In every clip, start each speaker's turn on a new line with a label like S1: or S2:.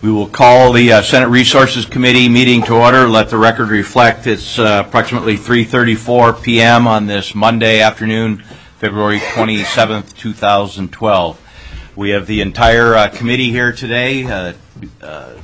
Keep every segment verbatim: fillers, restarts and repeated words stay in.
S1: We will call the uh, Senate Resources Committee meeting to order. Let the record reflect it's uh, approximately three thirty-four p m on this Monday afternoon, February twenty-seventh, two thousand twelve. We have the entire uh, committee here today. Uh, uh,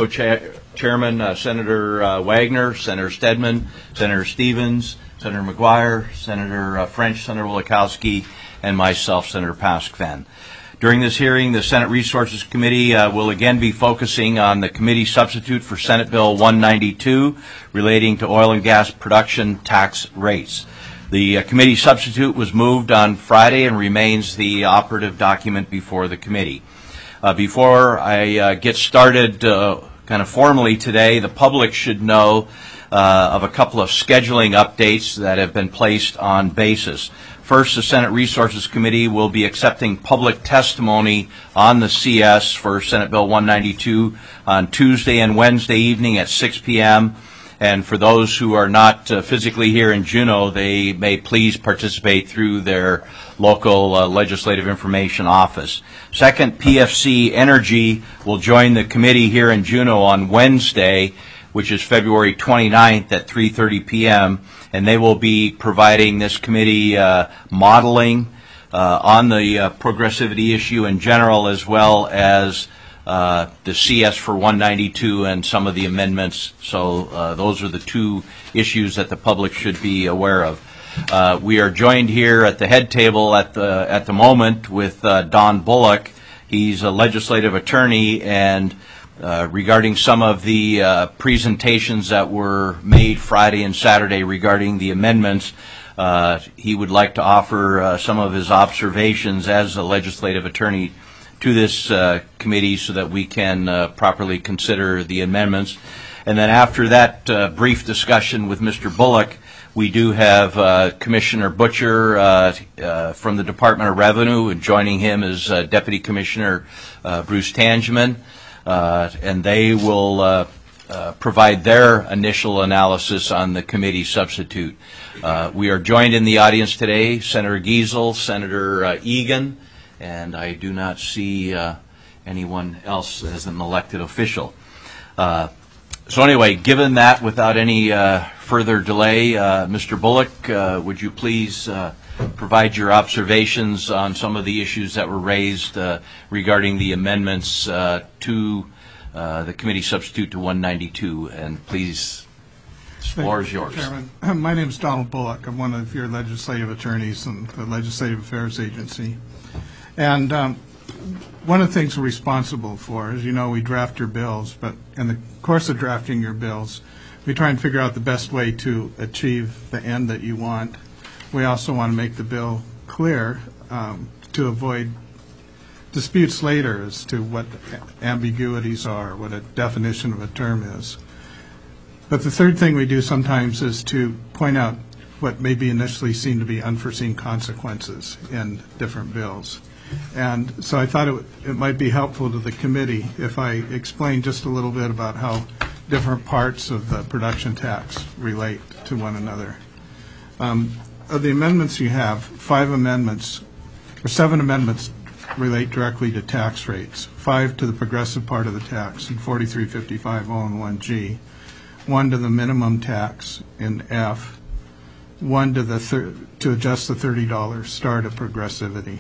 S1: Co-Chairman uh, Senator uh, Wagner, Senator Stedman, Senator Stevens, Senator McGuire, Senator uh, French, Senator Wielikowski, and myself, Senator Paskvan. During this hearing, the Senate Resources Committee uh, will again be focusing on the committee substitute for Senate Bill one ninety-two relating to oil and gas production tax rates. The uh, committee substitute was moved on Friday and remains the operative document before the committee. Uh, before I uh, get started uh, kind of formally today, the public should know uh, of a couple of scheduling updates that have been placed on basis. First, the Senate Resources Committee will be accepting public testimony on the C S for Senate Bill one ninety-two on Tuesday and Wednesday evening at six p m And for those who are not uh, physically here in Juneau, they may please participate through their local uh, legislative information office. Second, P F C Energy will join the committee here in Juneau on Wednesday, which is February twenty-ninth at three thirty p m and they will be providing this committee uh, modeling uh, on the uh, progressivity issue in general, as well as uh, the C S for one ninety-two and some of the amendments. So uh, those are the two issues that the public should be aware of. Uh, we are joined here at the head table at the at the moment with uh, Don Bullock. He's a legislative attorney, and Uh, regarding some of the uh, presentations that were made Friday and Saturday regarding the amendments, uh, he would like to offer uh, some of his observations as a legislative attorney to this uh, committee so that we can uh, properly consider the amendments. And then after that uh, brief discussion with Mister Bullock, we do have uh, Commissioner Butcher uh, uh, from the Department of Revenue, and joining him is uh, Deputy Commissioner uh, Bruce Tangeman. Uh, and they will uh, uh, provide their initial analysis on the committee substitute. Uh, we are joined in the audience today, Senator Giesel, Senator uh, Egan, and I do not see uh, anyone else as an elected official. Uh, so anyway, given that, without any uh, further delay, uh, Mister Bullock, uh, would you please uh, provide your observations on some of the issues that were raised uh, regarding the amendments uh, to uh, the committee substitute to one ninety-two, and please, the floor is yours.
S2: Chairman. My name is Donald Bullock. I'm one of your legislative attorneys in the Legislative Affairs Agency. And um, one of the things we're responsible for, as you know, we draft your bills, but in the course of drafting your bills, we try and figure out the best way to achieve the end that you want. We also want to make the bill clear um, to avoid disputes later as to what ambiguities are, what a definition of a term is. But the third thing we do sometimes is to point out what may be initially seen to be unforeseen consequences in different bills. And so I thought it, it might be helpful to the committee if I explain just a little bit about how different parts of the production tax relate to one another. Um, Of the amendments you have, five amendments, or seven amendments relate directly to tax rates, five to the progressive part of the tax in forty-three fifty-five oh and one G, one to the minimum tax in F, one to the thir to adjust the thirty dollar start of progressivity.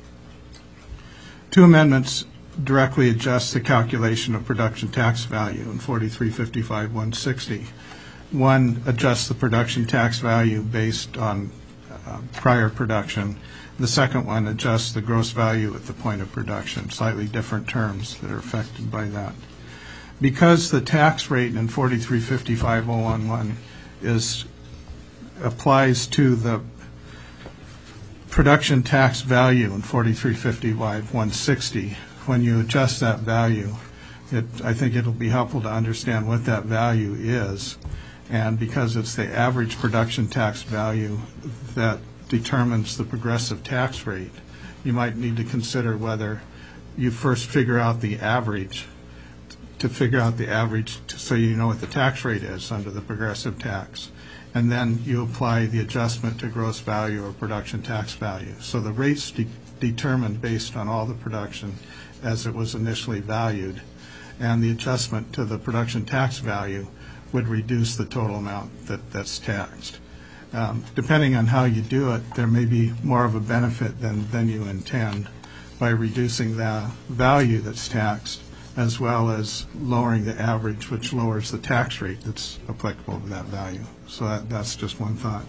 S2: Two amendments directly adjust the calculation of production tax value in forty-three fifty-five one sixty. One adjusts the production tax value based on uh, prior production. The second one adjusts the gross value at the point of production, slightly different terms that are affected by that. Because the tax rate in forty-three fifty-five oh one is applies to the production tax value in forty-three fifty-five one sixty, when you adjust that value, it, I think it'll be helpful to understand what that value is. And because it's the average production tax value that determines the progressive tax rate, you might need to consider whether you first figure out the average, to figure out the average to, so you know what the tax rate is under the progressive tax. And then you apply the adjustment to gross value or production tax value. So the rate's de determined based on all the production as it was initially valued. and the adjustment to the production tax value would reduce the total amount that, that's taxed. Um, depending on how you do it, there may be more of a benefit than, than you intend by reducing the value that's taxed, as well as lowering the average, which lowers the tax rate that's applicable to that value. So that, that's just one thought.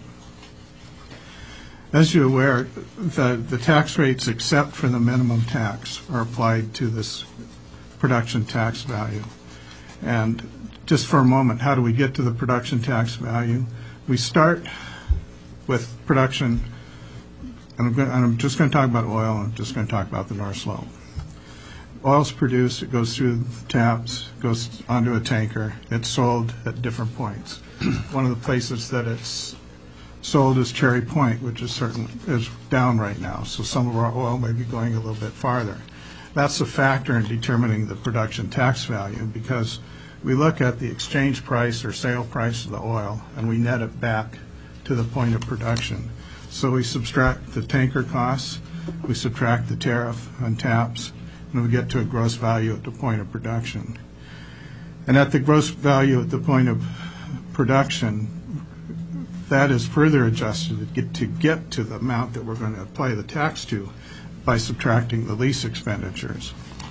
S2: As you're aware, the, the tax rates except for the minimum tax are applied to this production tax value. And just for a moment, how do we get to the production tax value? We start with production, and I'm, going, and I'm just going to talk about oil, and I'm just going to talk about the North Slope. Oil's produced, it goes through the taps, goes onto a tanker, it's sold at different points. One of the places that it's sold is Cherry Point, which is certain is down right now, so some of our oil may be going a little bit farther. That's a factor in determining the production tax value, because we look at the exchange price or sale price of the oil and we net it back to the point of production. So we subtract the tanker costs, we subtract the tariff on taps, and we get to a gross value at the point of production. And at the gross value at the point of production, that is further adjusted to get to, get to the amount that we're going to apply the tax to by subtracting the lease expenditures.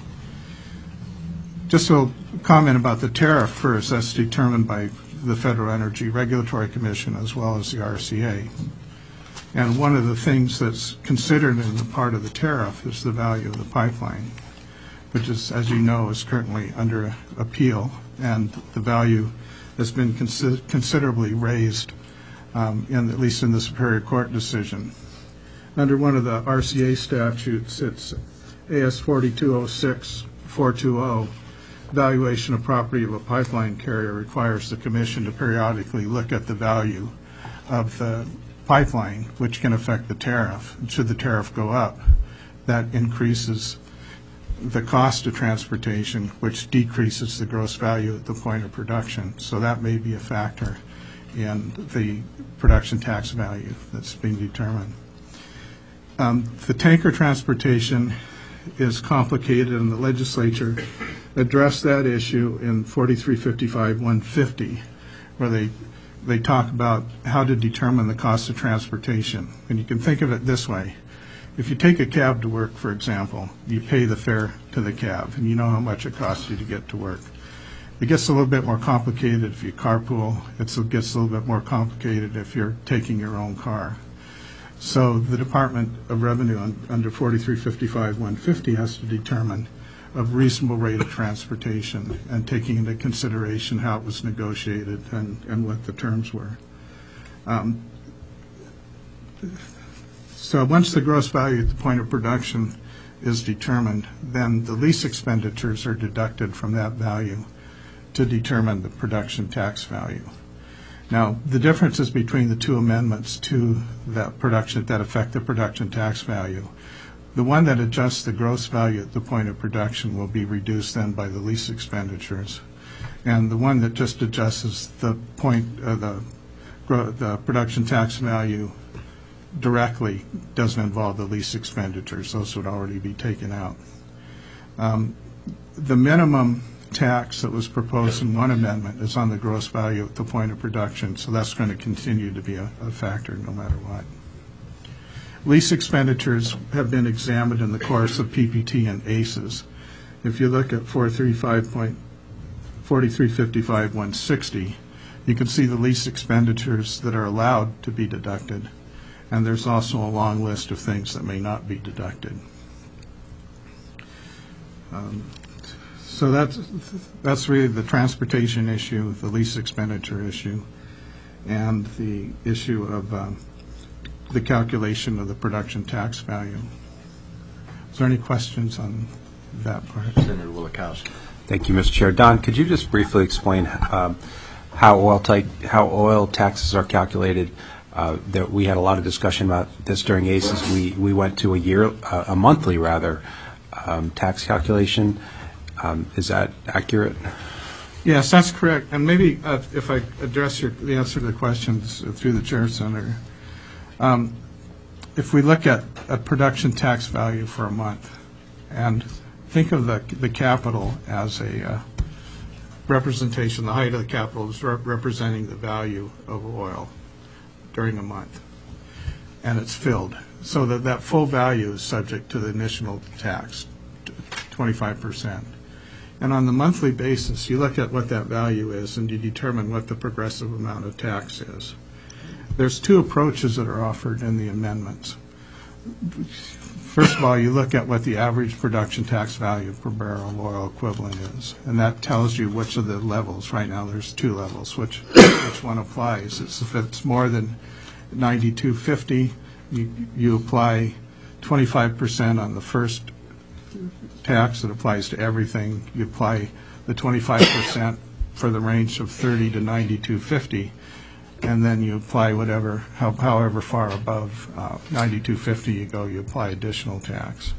S2: Just a comment about the tariff first. That's determined by the Federal Energy Regulatory Commission as well as the R C A. And one of the things that's considered in the part of the tariff is the value of the pipeline, which is, as you know, is currently under appeal, and the value has been consi- considerably raised, um, in, at least in the Superior Court decision. Under one of the R C A statutes, it's A S forty-two oh six four twenty, valuation of property of a pipeline carrier requires the Commission to periodically look at the value of the pipeline, which can affect the tariff. And should the tariff go up, that increases the cost of transportation, which decreases the gross value at the point of production. So that may be a factor in the production tax value that's being determined. Um, the tanker transportation is complicated, and the legislature addressed that issue in forty-three fifty-five one fifty, where they they talk about how to determine the cost of transportation. And you can think of it this way. If you take a cab to work, for example, you pay the fare to the cab, and you know how much it costs you to get to work. It gets a little bit more complicated if you carpool. It's, it gets a little bit more complicated if you're taking your own car. So the Department of Revenue on, under forty-three fifty-five one fifty has to determine a reasonable rate of transportation and taking into consideration how it was negotiated and, and what the terms were. Um, so once the gross value at the point of production is determined, then the lease expenditures are deducted from that value to determine the production tax value. Now, the differences between the two amendments to that production that affect the production tax value, the one that adjusts the gross value at the point of production will be reduced then by the lease expenditures, and the one that just adjusts the point uh, the the production tax value directly doesn't involve the lease expenditures. Those would already be taken out. Um, the minimum tax that was proposed in one amendment is on the gross value at the point of production, so that's going to continue to be a, a factor no matter what. Lease expenditures have been examined in the course of P P T and A C Es. If you look at forty-three fifty-five one sixty, you can see the lease expenditures that are allowed to be deducted, and there's also a long list of things that may not be deducted. Um, So that's, that's really the transportation issue, the lease expenditure issue, and the issue of um, the calculation of the production tax value. Is there any questions on that part?
S1: Senator Wielechowski.
S3: Thank you, Mister Chair. Don, could you just briefly explain um, how oil type, how oil taxes are calculated? Uh, that we had a lot of discussion about this during A C Es. We we went to a year, uh, a monthly rather, um, tax calculation. Um, is that accurate?
S2: Yes, that's correct. And maybe uh, if I address your, the answer to the questions through the Chair, Senator. Um, if we look at a production tax value for a month, and think of the, the capital as a uh, representation. The height of the capital is rep- representing the value of oil during a month, and it's filled. So that that full value is subject to the initial tax, twenty-five percent. And on the monthly basis, you look at what that value is and you determine what the progressive amount of tax is. There's two approaches that are offered in the amendments. First of all, you look at what the average production tax value per barrel of oil equivalent is, and that tells you which of the levels. Right now there's two levels, which which one applies. It's if it's more than ninety-two fifty, you, you apply twenty-five percent on the first tax that applies to everything. You apply the twenty-five percent for the range of thirty to ninety-two fifty, and then you apply whatever, how, however far above uh, ninety-two fifty you go, you apply additional tax.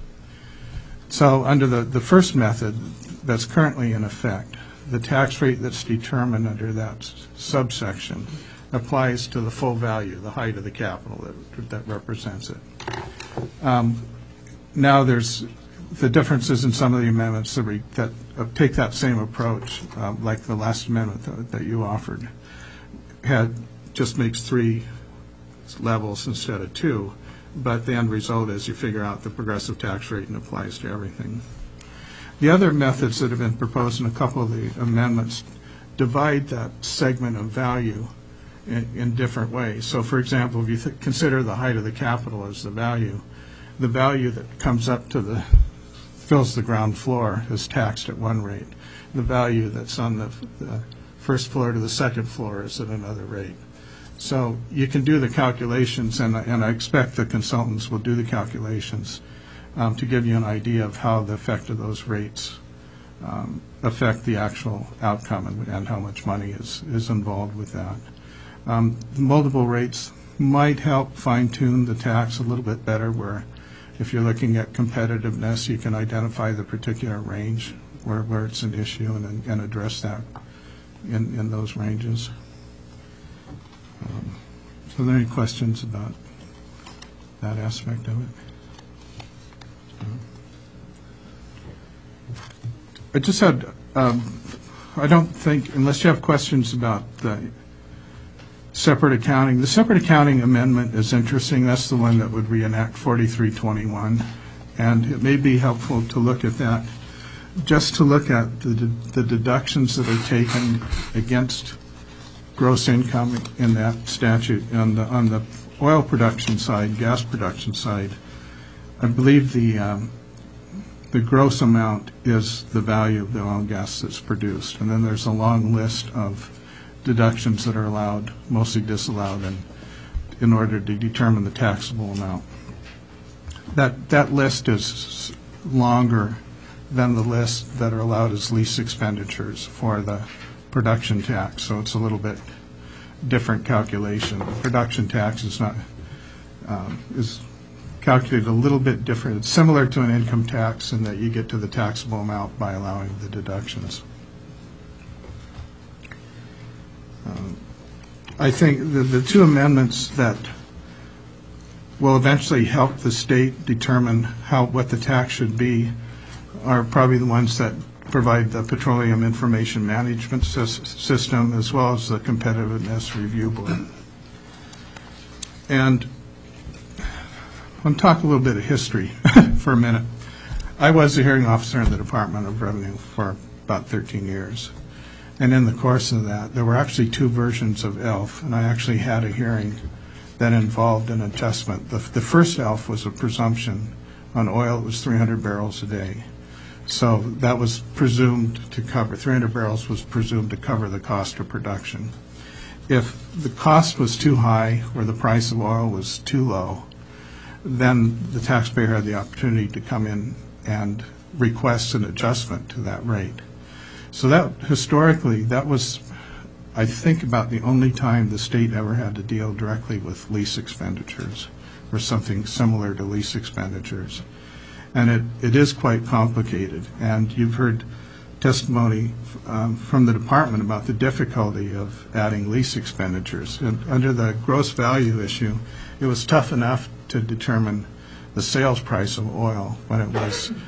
S2: So under the, the first method that's currently in effect, the tax rate that's determined under that subsection applies to the full value, the height of the capital that, that represents it. Um, now there's the differences in some of the amendments that, re, that uh, take that same approach, uh, like the last amendment that, that you offered, had just makes three levels instead of two, but the end result is you figure out the progressive tax rate and applies to everything. The other methods that have been proposed in a couple of the amendments divide that segment of value in, in different ways. So, for example, if you th- consider the height of the capital as the value, the value that comes up to the fills the ground floor is taxed at one rate. The value that's on the, the first floor to the second floor is at another rate. So you can do the calculations, and, and I expect the consultants will do the calculations um, to give you an idea of how the effect of those rates um, affect the actual outcome and, and how much money is, is involved with that. Um, the multiple rates might help fine-tune the tax a little bit better, where if you're looking at competitiveness, you can identify the particular range where, where it's an issue and, and address that in, in those ranges. Um, so are there any questions about that aspect of it? I just had, um, I don't think, unless you have questions about the separate accounting. The separate accounting amendment is interesting. That's the one that would reenact forty-three twenty-one. And it may be helpful to look at that, just to look at the, the deductions that are taken against gross income in that statute. On the, on the oil production side, gas production side, I believe the, um, the gross amount is the value of the oil and gas that's produced. And then there's a long list of deductions that are allowed, mostly disallowed, and in order to determine the taxable amount. That that list is longer than the list that are allowed as lease expenditures for the production tax, so it's a little bit different calculation. The production tax is not um, is calculated a little bit different. It's similar to an income tax in that you get to the taxable amount by allowing the deductions. Um, I think the, the two amendments that will eventually help the state determine how what the tax should be are probably the ones that provide the Petroleum Information Management sys- System as well as the Competitiveness Review Board. And I'll talk a little bit of history for a minute. I was a hearing officer in the Department of Revenue for about thirteen years. And in the course of that, there were actually two versions of E L F, and I actually had a hearing that involved an adjustment. The, the first E L F was a presumption on oil. It was three hundred barrels a day. So that was presumed to cover, three hundred barrels was presumed to cover the cost of production. If the cost was too high or the price of oil was too low, then the taxpayer had the opportunity to come in and request an adjustment to that rate. So that, historically, that was, I think, about the only time the state ever had to deal directly with lease expenditures or something similar to lease expenditures. And it, it is quite complicated. And you've heard testimony um, from the department about the difficulty of adding lease expenditures. And under the gross value issue, it was tough enough to determine the sales price of oil when it was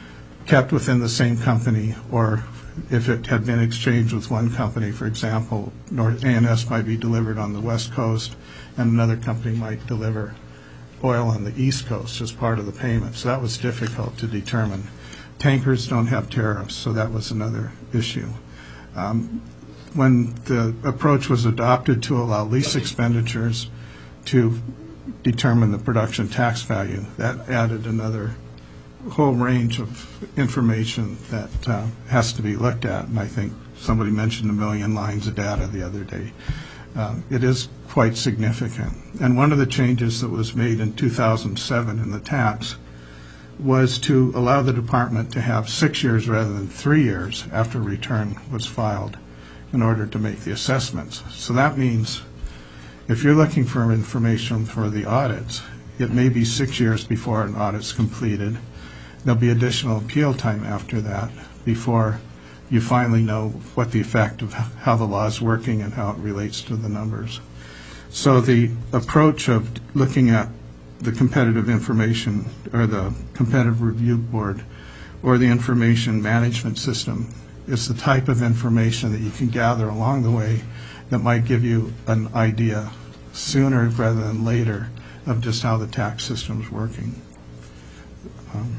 S2: kept within the same company, or if it had been exchanged with one company, for example, North A and S might be delivered on the West Coast, and another company might deliver oil on the East Coast as part of the payment. So that was difficult to determine. Tankers don't have tariffs, so that was another issue. Um, when the approach was adopted to allow lease expenditures to determine the production tax value, that added another whole range of information that uh, has to be looked at. And I think somebody mentioned a million lines of data the other day. Uh, it is quite significant. And one of the changes that was made in two thousand seven in the tax was to allow the department to have six years rather than three years after return was filed in order to make the assessments. So that means if you're looking for information for the audits, it may be six years before an audit's completed. There'll be additional appeal time after that before you finally know what the effect of how the law is working and how it relates to the numbers. So the approach of looking at the competitive information or the competitive review board or the information management system is the type of information that you can gather along the way that might give you an idea sooner rather than later of just how the tax system is working. Um,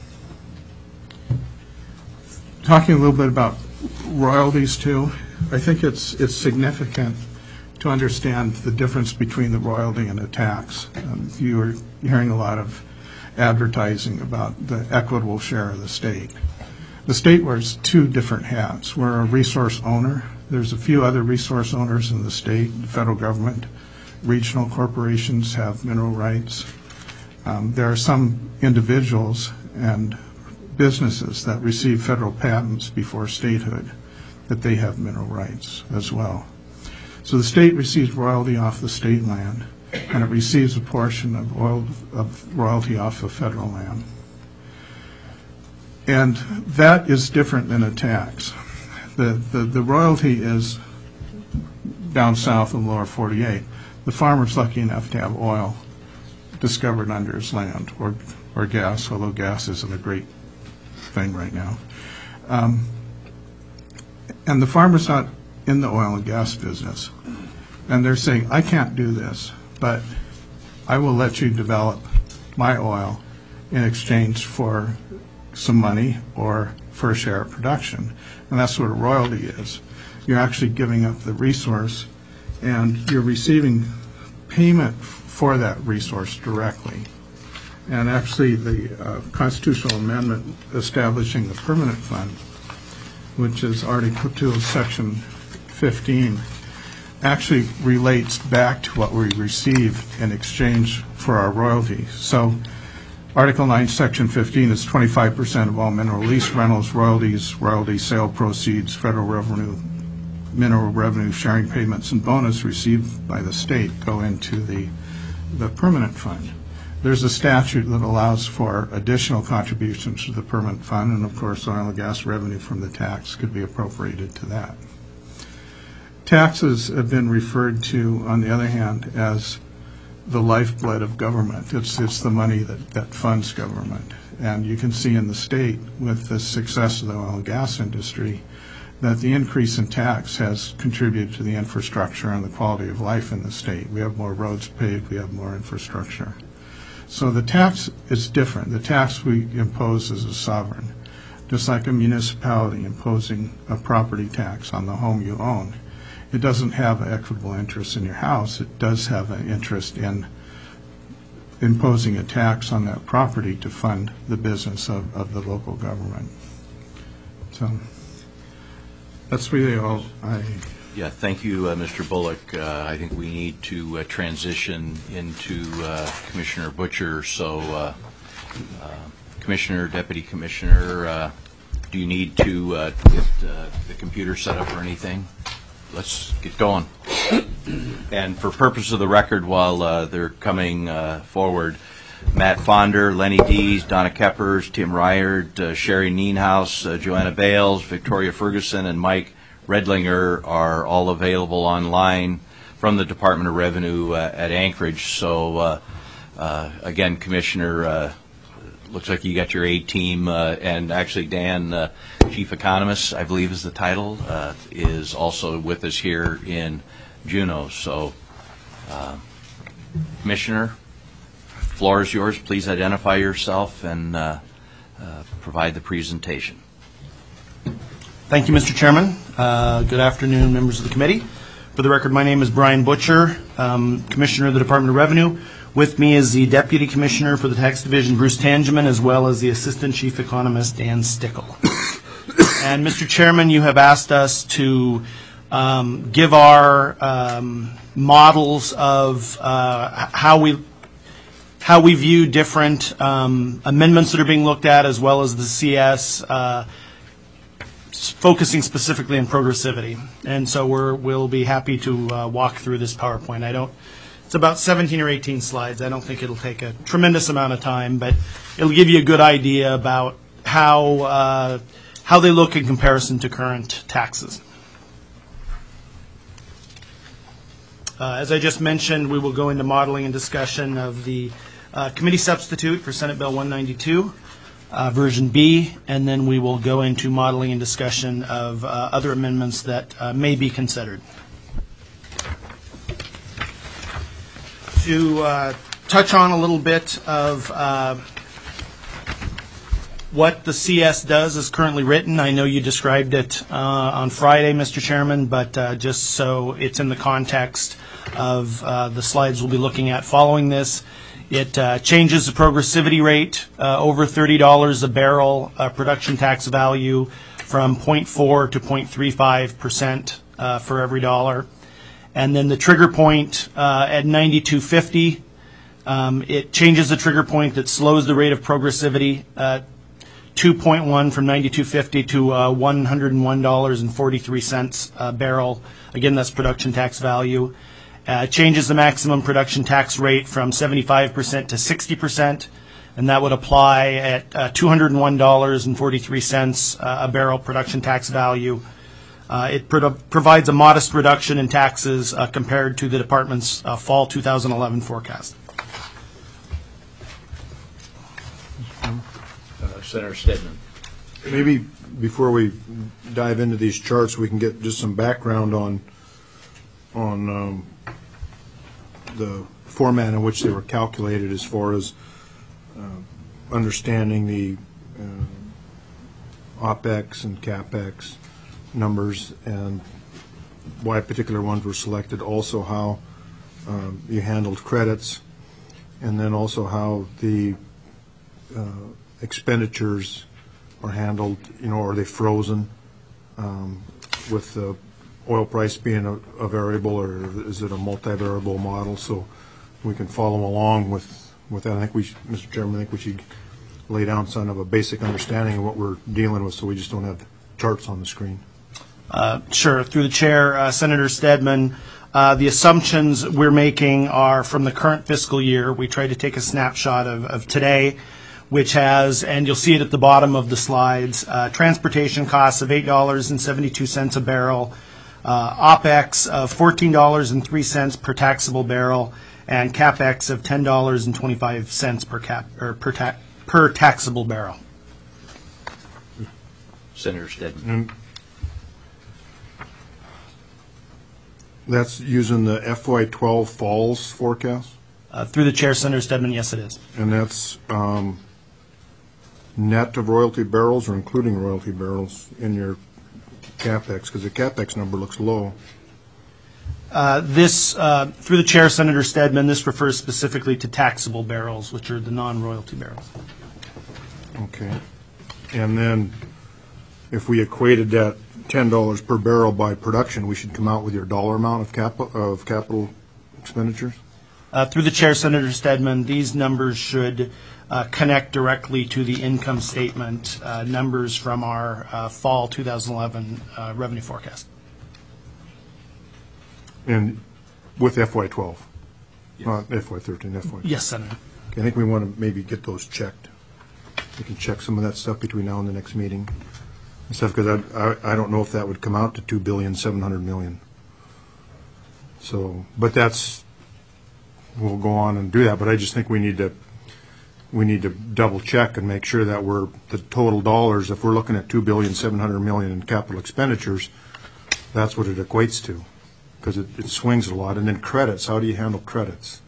S2: talking a little bit about royalties too, I think it's it's significant to understand the difference between the royalty and a tax. Um, you are hearing a lot of advertising about the equitable share of the state. The state wears two different hats. We're a resource owner. There's a few other resource owners in the state, the federal government. Regional corporations have mineral rights. Um, there are some individuals and businesses that receive federal patents before statehood that they have mineral rights as well. So the state receives royalty off the state land, and it receives a portion of oil of royalty off of federal land. And that is different than a tax. The, the, the royalty is down south in the lower forty-eight. The farmer's lucky enough to have oil discovered under his land, or, or gas, although gas isn't a great thing right now. Um, and the farmer's not in the oil and gas business. And they're saying, I can't do this, but I will let you develop my oil in exchange for some money or for a share of production. And that's what a royalty is. You're actually giving up the resource, and you're receiving payment for that resource directly. And actually the uh, constitutional amendment establishing the permanent fund, which is Article two of Section fifteen, actually relates back to what we receive in exchange for our royalty. So Article nine, Section fifteen is twenty-five percent of all mineral lease rentals, royalties, royalty sale proceeds, federal revenue, mineral revenue sharing payments, and bonus received by the state go into the, the permanent fund. There's a statute that allows for additional contributions to the permanent fund, and of course oil and gas revenue from the tax could be appropriated to that. Taxes have been referred to, on the other hand, as the lifeblood of government. It's, it's the money that, that funds government. And you can see in the state, with the success of the oil and gas industry, that the increase in tax has contributed to the infrastructure and the quality of life in the state. We have more roads paved, we have more infrastructure. So the tax is different. The tax we impose is a sovereign, just like a municipality imposing a property tax on the home you own. It doesn't have an equitable interest in your house. It does have an interest in imposing a tax on that property to fund the business of, of the local government. So that's really all I...
S1: Yeah, thank you, uh, Mister Bullock. Uh, I think we need to uh, transition into uh, Commissioner Butcher. So, uh, uh, Commissioner, Deputy Commissioner, uh, do you need to uh, get uh, the computer set up or anything? Let's get going. And for purpose of the record, while uh, they're coming uh, forward, Matt Fonder, Lenny Dees, Donna Keppers, Tim Ryard, uh, Sherry Nienhaus, uh, Joanna Bales, Victoria Ferguson, and Mike Redlinger are all available online from the Department of Revenue uh, at Anchorage. So, uh, uh, again, Commissioner, uh, looks like you got your A team, uh, and actually Dan, uh, Chief Economist, I believe is the title, uh, is also with us here in Juneau. So, uh, Commissioner, floor is yours. Please identify yourself and uh, uh, provide the presentation.
S4: Thank you, Mister Chairman. Uh, good afternoon, members of the committee. For the record, my name is Brian Butcher, um, Commissioner of the Department of Revenue. With me is the Deputy Commissioner for the Tax Division, Bruce Tangeman, as well as the Assistant Chief Economist, Dan Stickle. And Mister Chairman, you have asked us to um, give our um, models of uh, how we how we view different um, amendments that are being looked at, as well as the C S, uh, focusing specifically on progressivity. And so we're, we'll be happy to uh, walk through this PowerPoint. I don't, it's about seventeen or eighteen slides. I don't think it'll take a tremendous amount of time, but it'll give you a good idea about how, uh, how they look in comparison to current taxes. Uh, as I just mentioned, we will go into modeling and discussion of the uh, committee substitute for Senate Bill one ninety-two. Uh, version B, and then we will go into modeling and discussion of uh, other amendments that uh, may be considered. To uh, touch on a little bit of uh, what the C S does as currently written, I know you described it uh, on Friday, Mister Chairman, but uh, just so it's in the context of uh, the slides we'll be looking at following this, it uh, changes the progressivity rate uh, over thirty dollars a barrel uh, production tax value from zero point four to zero point three five percent uh, for every dollar. And then the trigger point uh, at ninety-two fifty, um, it changes the trigger point that slows the rate of progressivity uh, two point one from ninety-two fifty to uh, one hundred one dollars and forty-three cents a barrel. Again, that's production tax value. Uh, changes the maximum production tax rate from seventy-five percent to sixty percent, and that would apply at uh, two hundred one dollars and forty-three cents uh, a barrel production tax value. Uh, it pro provides a modest reduction in taxes uh, compared to the department's uh, fall two thousand eleven forecast.
S1: Uh, Senator Stedman.
S5: Maybe before we dive into these charts, we can get just some background on on um, the format in which they were calculated, as far as uh, understanding the uh, OPEX and CAPEX numbers and why particular ones were selected, also how um, you handled credits, and then also how the uh, expenditures are handled. You know, are they frozen um, with the oil price being a, a variable, or is it a multi-variable model? So we can follow along with, with that. I think we should, Mister Chairman, I think we should lay down some of a basic understanding of what we're dealing with, so we just don't have charts on the screen.
S4: Uh, sure. Through the chair, uh, Senator Stedman, uh, the assumptions we're making are from the current fiscal year. We tried to take a snapshot of, of today, which has, and you'll see it at the bottom of the slides, uh, transportation costs of eight dollars and seventy-two cents a barrel, Uh, OPEX of fourteen dollars and three cents per taxable barrel, and CAPEX of ten dollars and twenty-five cents per cap or per, ta per taxable barrel.
S1: Senator Stedman.
S5: And that's using the F Y twelve falls forecast,
S4: Uh, through the chair, Senator Stedman, yes, it is.
S5: and that's um, net of royalty barrels or including royalty barrels in your CAPEX, because the CAPEX number looks low.
S4: Uh, this, uh, through the chair, Senator Stedman, this refers specifically to taxable barrels, which are the non-royalty barrels.
S5: Okay. And then if we equated that ten dollars per barrel by production, we should come out with your dollar amount of capital, of capital expenditures?
S4: Uh, through the chair, Senator Stedman, these numbers should uh, connect directly to the income statement uh, numbers from our uh, fall two thousand eleven uh, revenue forecast.
S5: And with F Y twelve? Yes. Not F Y thirteen, F Y twelve.
S4: Yes, Senator.
S5: Okay, I think we want to maybe get those checked. We can check some of that stuff between now and the next meeting and stuff, because I, I, I don't know if that would come out to two billion seven hundred million. So, but that's, we'll go on and do that, but I just think we need to we need to double check and make sure that we're, the total dollars, if we're looking at two billion seven hundred million in capital expenditures, that's what it equates to, because it, it swings a lot. And then credits, how do you handle credits?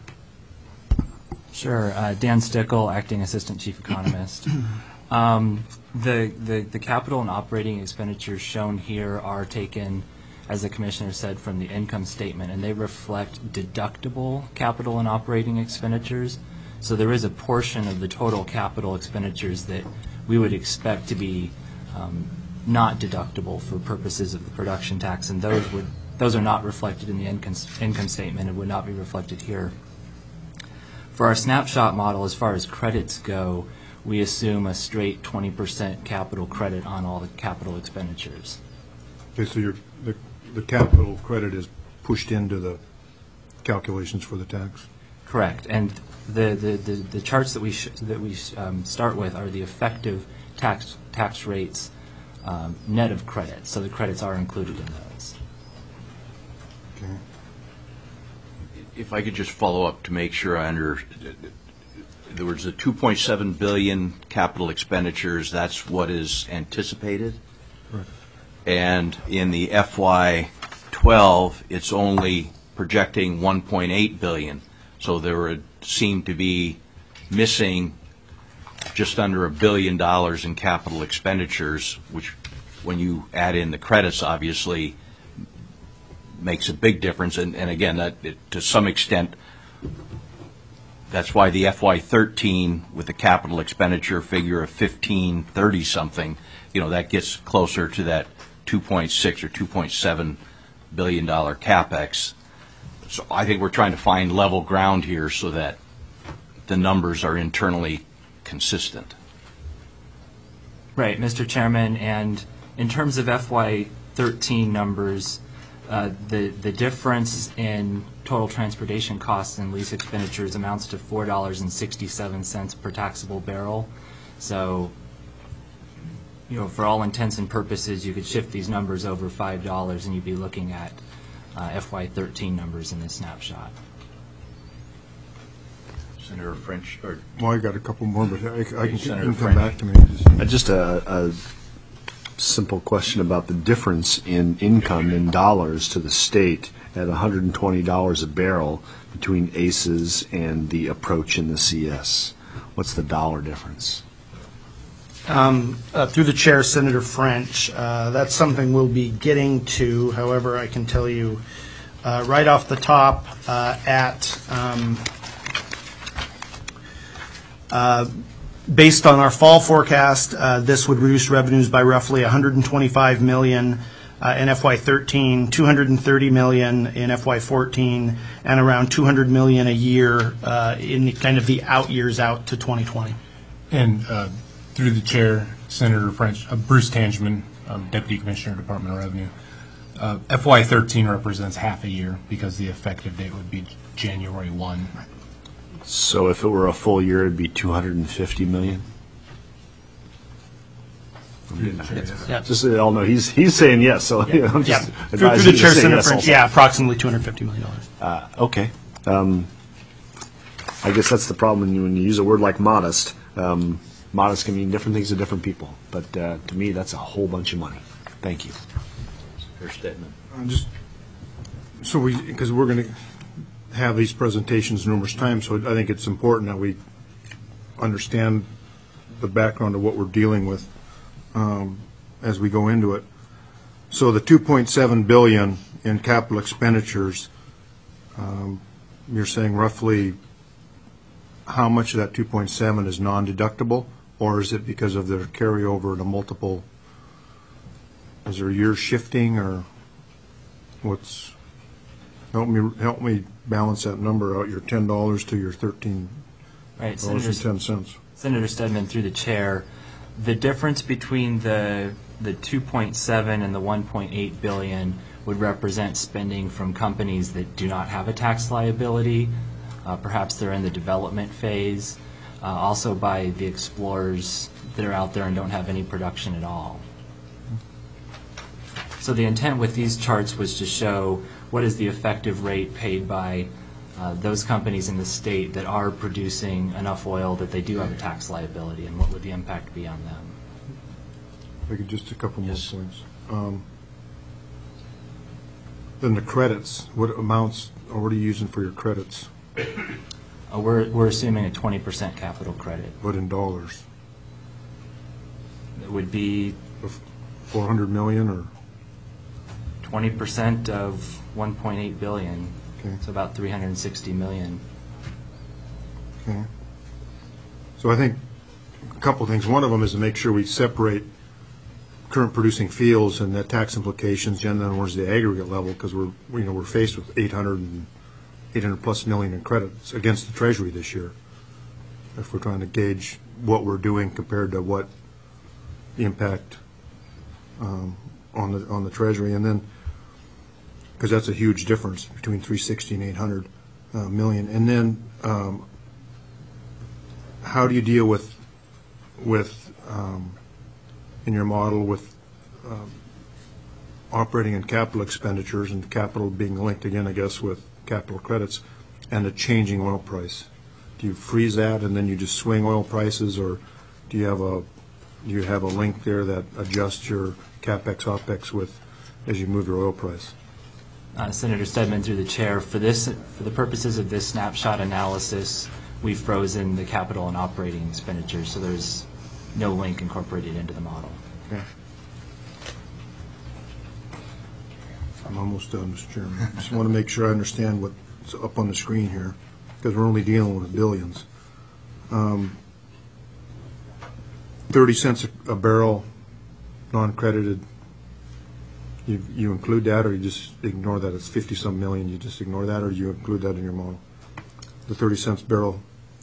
S6: Sure. Uh, Dan Stickle, Acting Assistant Chief Economist. Um, the, the, the capital and operating expenditures shown here are taken, as the Commissioner said, from the income statement, and they reflect deductible capital and operating expenditures. So there is a portion of the total capital expenditures that we would expect to be um, not deductible for purposes of the production tax, and those would those are not reflected in the income, income statement and would not be reflected here. For our snapshot model, as far as credits go, we assume a straight twenty percent capital credit on all the capital expenditures.
S5: Okay, so your, the, the capital credit is pushed into the calculations for the tax?
S6: Correct. And the, the, the, the charts that we sh that we um, start with are the effective tax tax rates um, net of credits. So the credits are included in those.
S5: Okay.
S1: If I could just follow up to make sure I under, there was a two point seven billion dollars capital expenditures. That's what is anticipated.
S5: Right.
S1: And in the F Y twelve, it's only projecting one point eight billion dollars. So there would seem to be missing just under a billion dollars in capital expenditures, which, when you add in the credits, obviously makes a big difference. And, and again, that it, to some extent, that's why the F Y thirteen with the capital expenditure figure of fifteen thirty something, you know, that gets closer to that two point six or two point seven billion dollar capex. So I think we're trying to find level ground here so that the numbers are internally consistent.
S6: Right, Mister Chairman, and in terms of F Y thirteen numbers, uh, the, the difference in total transportation costs and lease expenditures amounts to four dollars and sixty-seven cents per taxable barrel. So, you know, for all intents and purposes, you could shift these numbers over five dollars and you'd be looking at uh, F Y thirteen numbers in this snapshot.
S1: Senator French, or
S5: Well, I got a couple more, but I, I can, you
S1: Senator
S5: can come
S1: French.
S5: back to me. Just-
S7: Uh, Just a, a simple question about the difference in income in dollars to the state at one hundred twenty dollars a barrel between A C E S and the approach in the C S. What's the dollar difference?
S4: Um, uh, Through the chair, Senator French, uh, that's something we'll be getting to. However, I can tell you uh, right off the top uh, at um, uh, based on our fall forecast, uh, this would reduce revenues by roughly one hundred twenty-five million dollars uh, in F Y thirteen, two hundred thirty million dollars in F Y fourteen, and around two hundred million dollars a year uh, in the, kind of the out years out to twenty twenty.
S8: And uh, through the chair, Senator French, uh, Bruce Tangeman, um, Deputy Commissioner, Department of Revenue. Uh, F Y thirteen represents half a year because the effective date would be January first.
S7: So if it were a full year, it'd be two hundred fifty million?
S4: Yeah.
S7: Just so they all know, he's he's saying yes, so you know, I'm
S4: Yeah,
S7: just
S4: through, through
S7: advising
S4: the
S7: you to
S4: chair,
S7: say
S4: Senator
S7: yes
S4: French,
S7: also.
S4: yeah, approximately two hundred fifty million dollars.
S7: Uh, okay. Um, I guess that's the problem when you, when you use a word like modest. Um, modest can mean different things to different people, but uh, to me, that's a whole bunch of money. Thank you.
S1: Fair statement.
S5: Uh, Just, so we, because we're going to have these presentations numerous times, so I think it's important that we understand the background of what we're dealing with um, as we go into it. So the two point seven billion dollars in capital expenditures, um, you're saying roughly how much of that two point seven is non-deductible, or is it because of their carryover to multiple, is there year shifting, or what's, help me, help me balance that number out, your ten dollars to your thirteen
S6: Right,
S5: dollars and
S6: Senator,
S5: ten cents.
S6: Senator Stedman, through the chair, the difference between the the two point seven and the one point eight billion would represent spending from companies that do not have a tax liability. Uh, perhaps they're in the development phase. Uh, also by the explorers that are out there and don't have any production at all. So the intent with these charts was to show what is the effective rate paid by uh, those companies in the state that are producing enough oil that they do have a tax liability, and what would the impact be on them?
S5: If I could just a couple more
S1: Yes.
S5: points. Um, Then the credits, what amounts, or what are you using for your credits?
S6: Uh, we're, we're assuming a twenty percent capital credit.
S5: What in dollars?
S6: It would be
S5: four hundred million or?
S6: twenty percent of one point eight billion.
S5: Okay.
S6: It's about three hundred sixty million.
S5: Okay. So I think a couple of things. One of them is to make sure we separate current producing fields and net tax implications, and then where's the aggregate level, because we're, you know, we're faced with eight hundred and eight hundred plus million in credits against the Treasury this year. If we're trying to gauge what we're doing compared to what the impact um, on the on the Treasury, and then because that's a huge difference between three sixty and eight hundred uh, million, and then um, how do you deal with with um, in your model with um, operating and capital expenditures, and capital being linked again, I guess, with capital credits, and a changing oil price? Do you freeze that and then you just swing oil prices, or do you have a do you have a link there that adjusts your CapEx, OpEx with as you move your oil price?
S6: Uh, Senator Stedman, through the chair, for this, for the purposes of this snapshot analysis, we've frozen the capital and operating expenditures, so there's no link incorporated into the model.
S5: Okay. I'm almost done, Mister Chairman. Just want to make sure I understand what's up on the screen here, because we're only dealing with billions. Um, thirty cents a, a barrel, non-credited. You you include that, or you just ignore that? It's fifty-some million. You just ignore that, or you include that in your model? The thirty cents barrel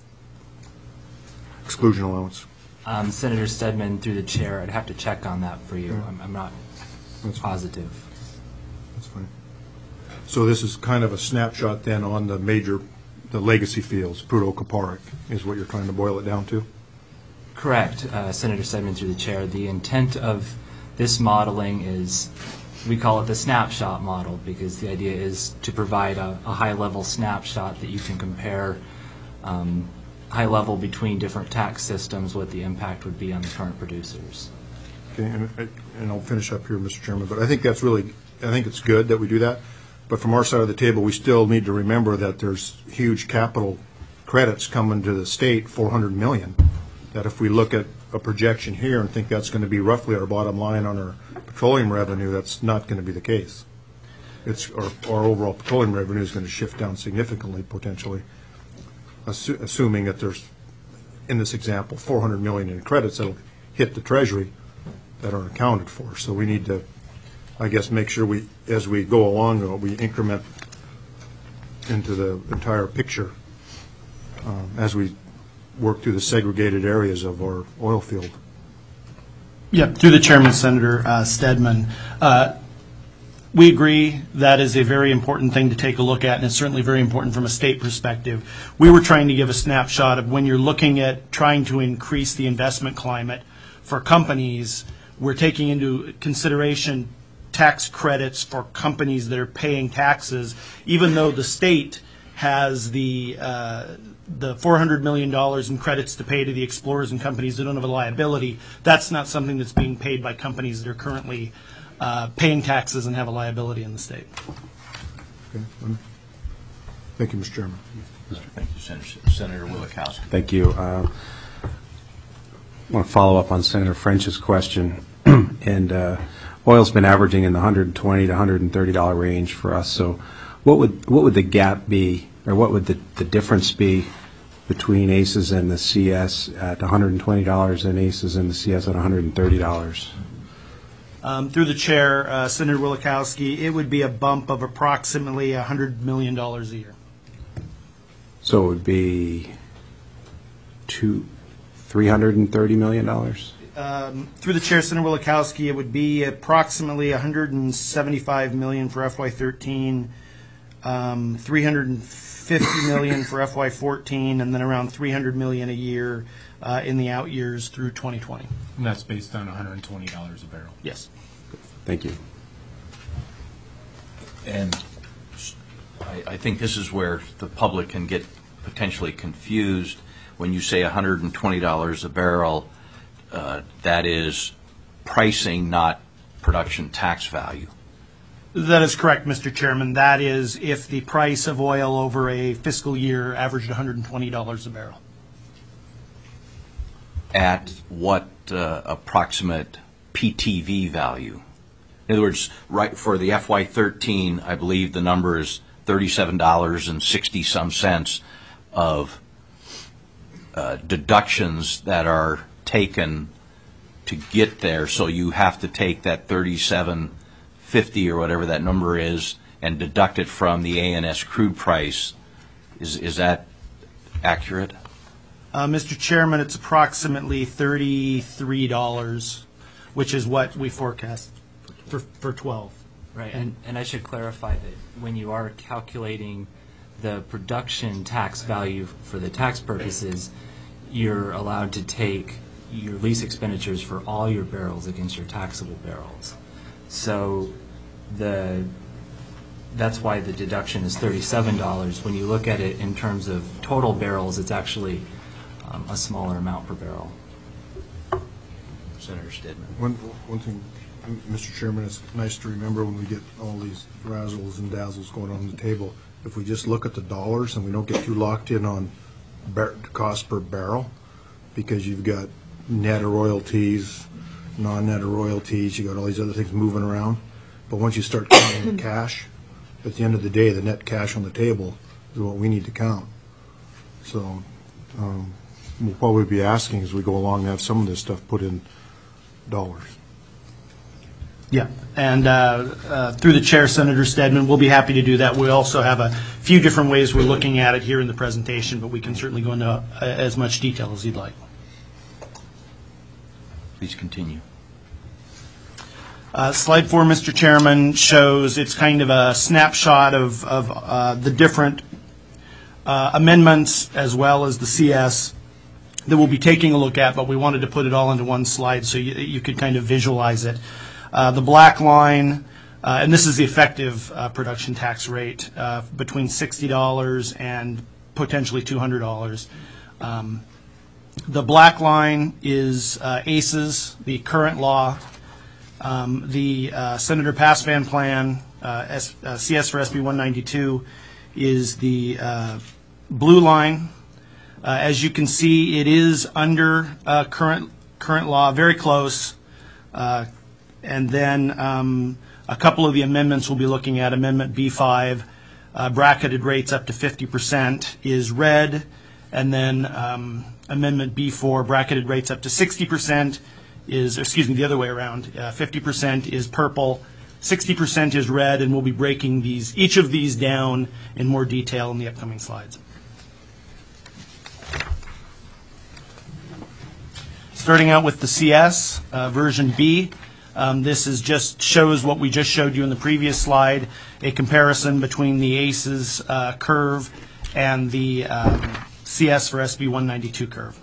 S5: exclusion allowance.
S6: Um, Senator Stedman, through the chair, I'd have to check on that for you.
S5: Yeah.
S6: I'm, I'm not
S5: That's fine.
S6: positive.
S5: That's fine. So this is kind of a snapshot then on the major, the legacy fields, Prudhoe, Kuparuk, is what you're trying to boil it down to?
S6: Correct, uh, Senator Stedman, through the chair. The intent of this modeling is, we call it the snapshot model, because the idea is to provide a, a high-level snapshot that you can compare um, high level between different tax systems, what the impact would be on the current producers.
S5: Okay, and, and I'll finish up here, Mister Chairman, but I think that's really, I think it's good that we do that. But from our side of the table, we still need to remember that there's huge capital credits coming to the state, four hundred million, that if we look at a projection here and think that's going to be roughly our bottom line on our petroleum revenue, that's not going to be the case. It's our, our overall petroleum revenue is going to shift down significantly, potentially, assu- assuming that there's, in this example, four hundred million in credits that'll hit the Treasury that aren't accounted for. So we need to, I guess, make sure we, as we go along, uh, we increment into the entire picture um, as we work through the segregated areas of our oil field.
S4: Yeah, through the chairman, Senator uh, Stedman. Uh, we agree that is a very important thing to take a look at, and it's certainly very important from a state perspective. We were trying to give a snapshot of when you're looking at trying to increase the investment climate for companies, we're taking into consideration tax credits for companies that are paying taxes, even though the state has the uh, the four hundred million dollars in credits to pay to the explorers and companies that don't have a liability. That's not something that's being paid by companies that are currently uh, paying taxes and have a liability in the state.
S5: Okay. Um, Thank you, Mister Chairman.
S1: Thank you, Senator, Senator Willikowski.
S3: Thank you. Uh, I want to follow up on Senator French's question. and uh, oil's been averaging in the one hundred twenty to one hundred thirty dollar range for us. So what would what would the gap be, or what would the, the difference be between A C E S and the C S at one hundred twenty dollars and A C E S and the C S at one hundred thirty dollars?
S4: Um, through the chair, uh, Senator Willikowski, it would be a bump of approximately one hundred million dollars a year.
S3: So it would be two, three hundred thirty million dollars?
S4: Um, through the chair, Senator Willikowski, it would be approximately one hundred seventy-five million dollars for F Y thirteen, um, three hundred fifty million dollars for F Y fourteen, and then around three hundred million dollars a year uh, in the out years through twenty twenty.
S8: And that's based on one hundred twenty dollars a barrel.
S4: Yes.
S3: Thank you.
S1: And I I, I think this is where the public can get potentially confused. When you say one hundred twenty dollars a barrel, uh, that is pricing, not production tax value.
S4: That is correct, Mister Chairman. That is if the price of oil over a fiscal year averaged one hundred twenty dollars a barrel.
S1: At what uh, approximate P T V value? In other words, right for the F Y thirteen, I believe the number is thirty-seven dollars and sixty some cents of uh, deductions that are taken to get there. So you have to take that thirty-seven fifty or whatever that number is and deduct it from the A N S crude price. Is is that accurate?
S4: Uh, Mister Chairman, it's approximately thirty-three dollars, which is what we forecast for, for twelve.
S6: Right, and, and I should clarify that when you are calculating the production tax value for the tax purposes, you're allowed to take your lease expenditures for all your barrels against your taxable barrels. So the that's why the deduction is thirty-seven dollars. When you look at it in terms of total barrels, it's actually um, a smaller amount per barrel.
S1: Senator Stedman.
S5: One, one thing, Mister Chairman, it's nice to remember when we get all these razzles and dazzles going on the table, if we just look at the dollars and we don't get too locked in on bar- cost per barrel, because you've got net royalties, non-net royalties, you got all these other things moving around. But once you start counting the cash, at the end of the day, the net cash on the table is what we need to count. So um, we'll probably be asking as we go along to have some of this stuff put in dollars.
S4: Yeah, and uh, uh, through the chair, Senator Stedman, we'll be happy to do that. We also have a few different ways we're looking at it here in the presentation, but we can certainly go into uh, as much detail as you'd like.
S1: Please continue.
S4: Uh, slide four, Mister Chairman, shows it's kind of a snapshot of, of uh, the different uh, amendments as well as the C S that we'll be taking a look at, but we wanted to put it all into one slide so you, you could kind of visualize it. Uh, the black line, uh, and this is the effective uh, production tax rate, uh, between sixty dollars and potentially two hundred dollars. Um, the black line is uh, A C Es, the current law. Um, the uh, Senator Passvan plan, uh, S, uh, C S for S B one ninety-two, is the uh, blue line. Uh, as you can see, it is under uh, current current law, very close. Uh, and then um, a couple of the amendments we'll be looking at, Amendment B five, uh, bracketed rates up to fifty percent is red, and then um, Amendment B four, bracketed rates up to sixty percent is, excuse me, the other way around, uh, fifty percent is purple, sixty percent is red, and we'll be breaking these, each of these down in more detail in the upcoming slides. Starting out with the C S, uh, version B. Um, this is just shows what we just showed you in the previous slide, a comparison between the A C Es uh, curve and the um, C S for S B one ninety-two curve.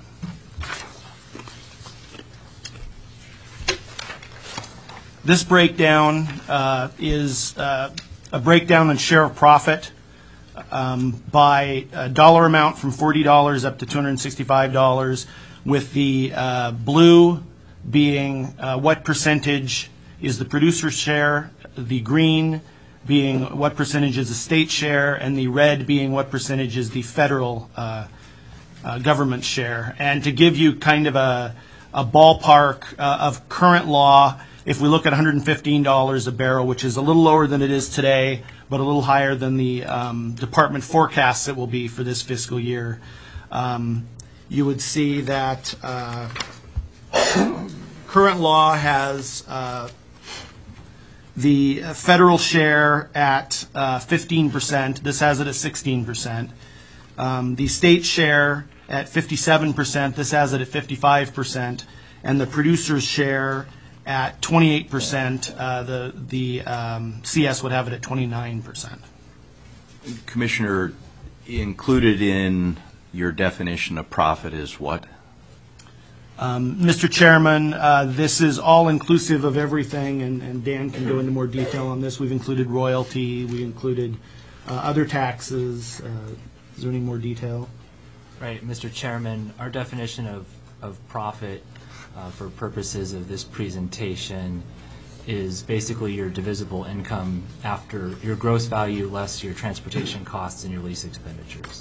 S4: This breakdown uh, is uh, a breakdown in share of profit um, by a dollar amount from forty dollars up to two hundred sixty-five dollars, with the uh, blue being uh, what percentage is the producer's share, the green being what percentage is the state share, and the red being what percentage is the federal uh, uh, government share. And to give you kind of a, a ballpark uh, of current law, if we look at one hundred fifteen dollars a barrel, which is a little lower than it is today, but a little higher than the um, department forecasts it will be for this fiscal year, um, you would see that uh, current law has uh, the federal share at uh, fifteen percent. This has it at sixteen percent. Um, the state share at fifty-seven percent. This has it at fifty-five percent. And the producer's share at twenty-eight percent. Uh, the the um, C S would have it at twenty-nine percent.
S1: Commissioner, included in your definition of profit is what?
S4: Um, Mister Chairman, uh, this is all inclusive of everything, and, and Dan can go into more detail on this. We've included royalty, we included uh, other taxes. Uh, is there any more detail?
S6: Right, Mister Chairman, our definition of, of profit uh, for purposes of this presentation is basically your divisible income after your gross value less your transportation costs and your lease expenditures.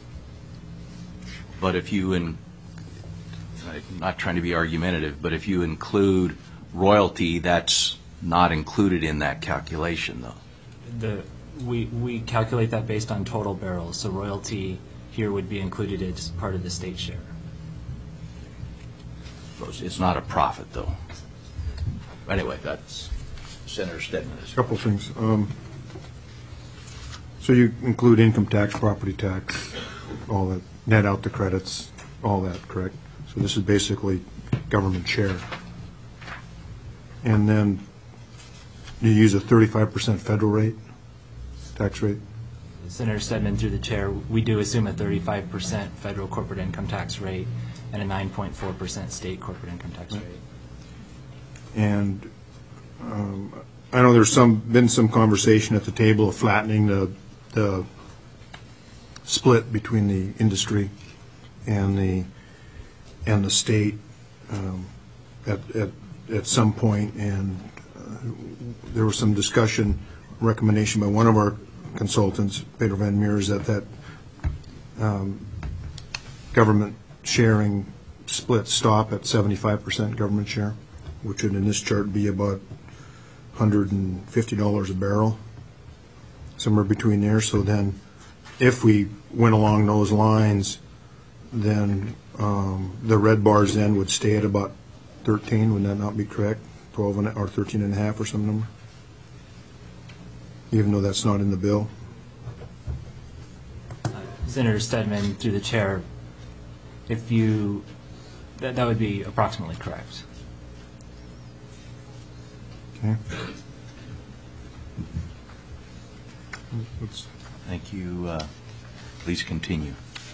S1: But if you, in, I'm not trying to be argumentative, but if you include royalty, that's not included in that calculation, though.
S6: The, we, we calculate that based on total barrels, so royalty here would be included as part of the state share.
S1: So it's- It's not a profit, though. Anyway, that's Senator Stedman.
S5: A Couple things. Um, So you include income tax, property tax, all that, net out the credits, all that, correct? So this is basically government share. And then you use a thirty-five percent federal rate, tax rate?
S6: Senator Stedman, through the chair, we do assume a thirty-five percent federal corporate income tax rate and a nine point four percent state corporate income tax rate.
S5: And um, I know there's some, been some conversation at the table of flattening the, the split between the industry and the, and the state um, at, at, at some point, and uh, there was some discussion, recommendation by one of our consultants, Pedro Van Meers, that that um, government sharing split stop at seventy-five percent government share, which would in this chart be about one hundred fifty dollars a barrel, somewhere between there. So then if we went along those lines, then um, the red bars then would stay at about thirteen. Would that not be correct? twelve and, or thirteen and a half or some number? Even though that's not in the bill?
S6: Senator Stedman, through the chair, if you, that, that would be approximately correct.
S5: Okay. Let's-
S1: Thank you. Uh, Please continue.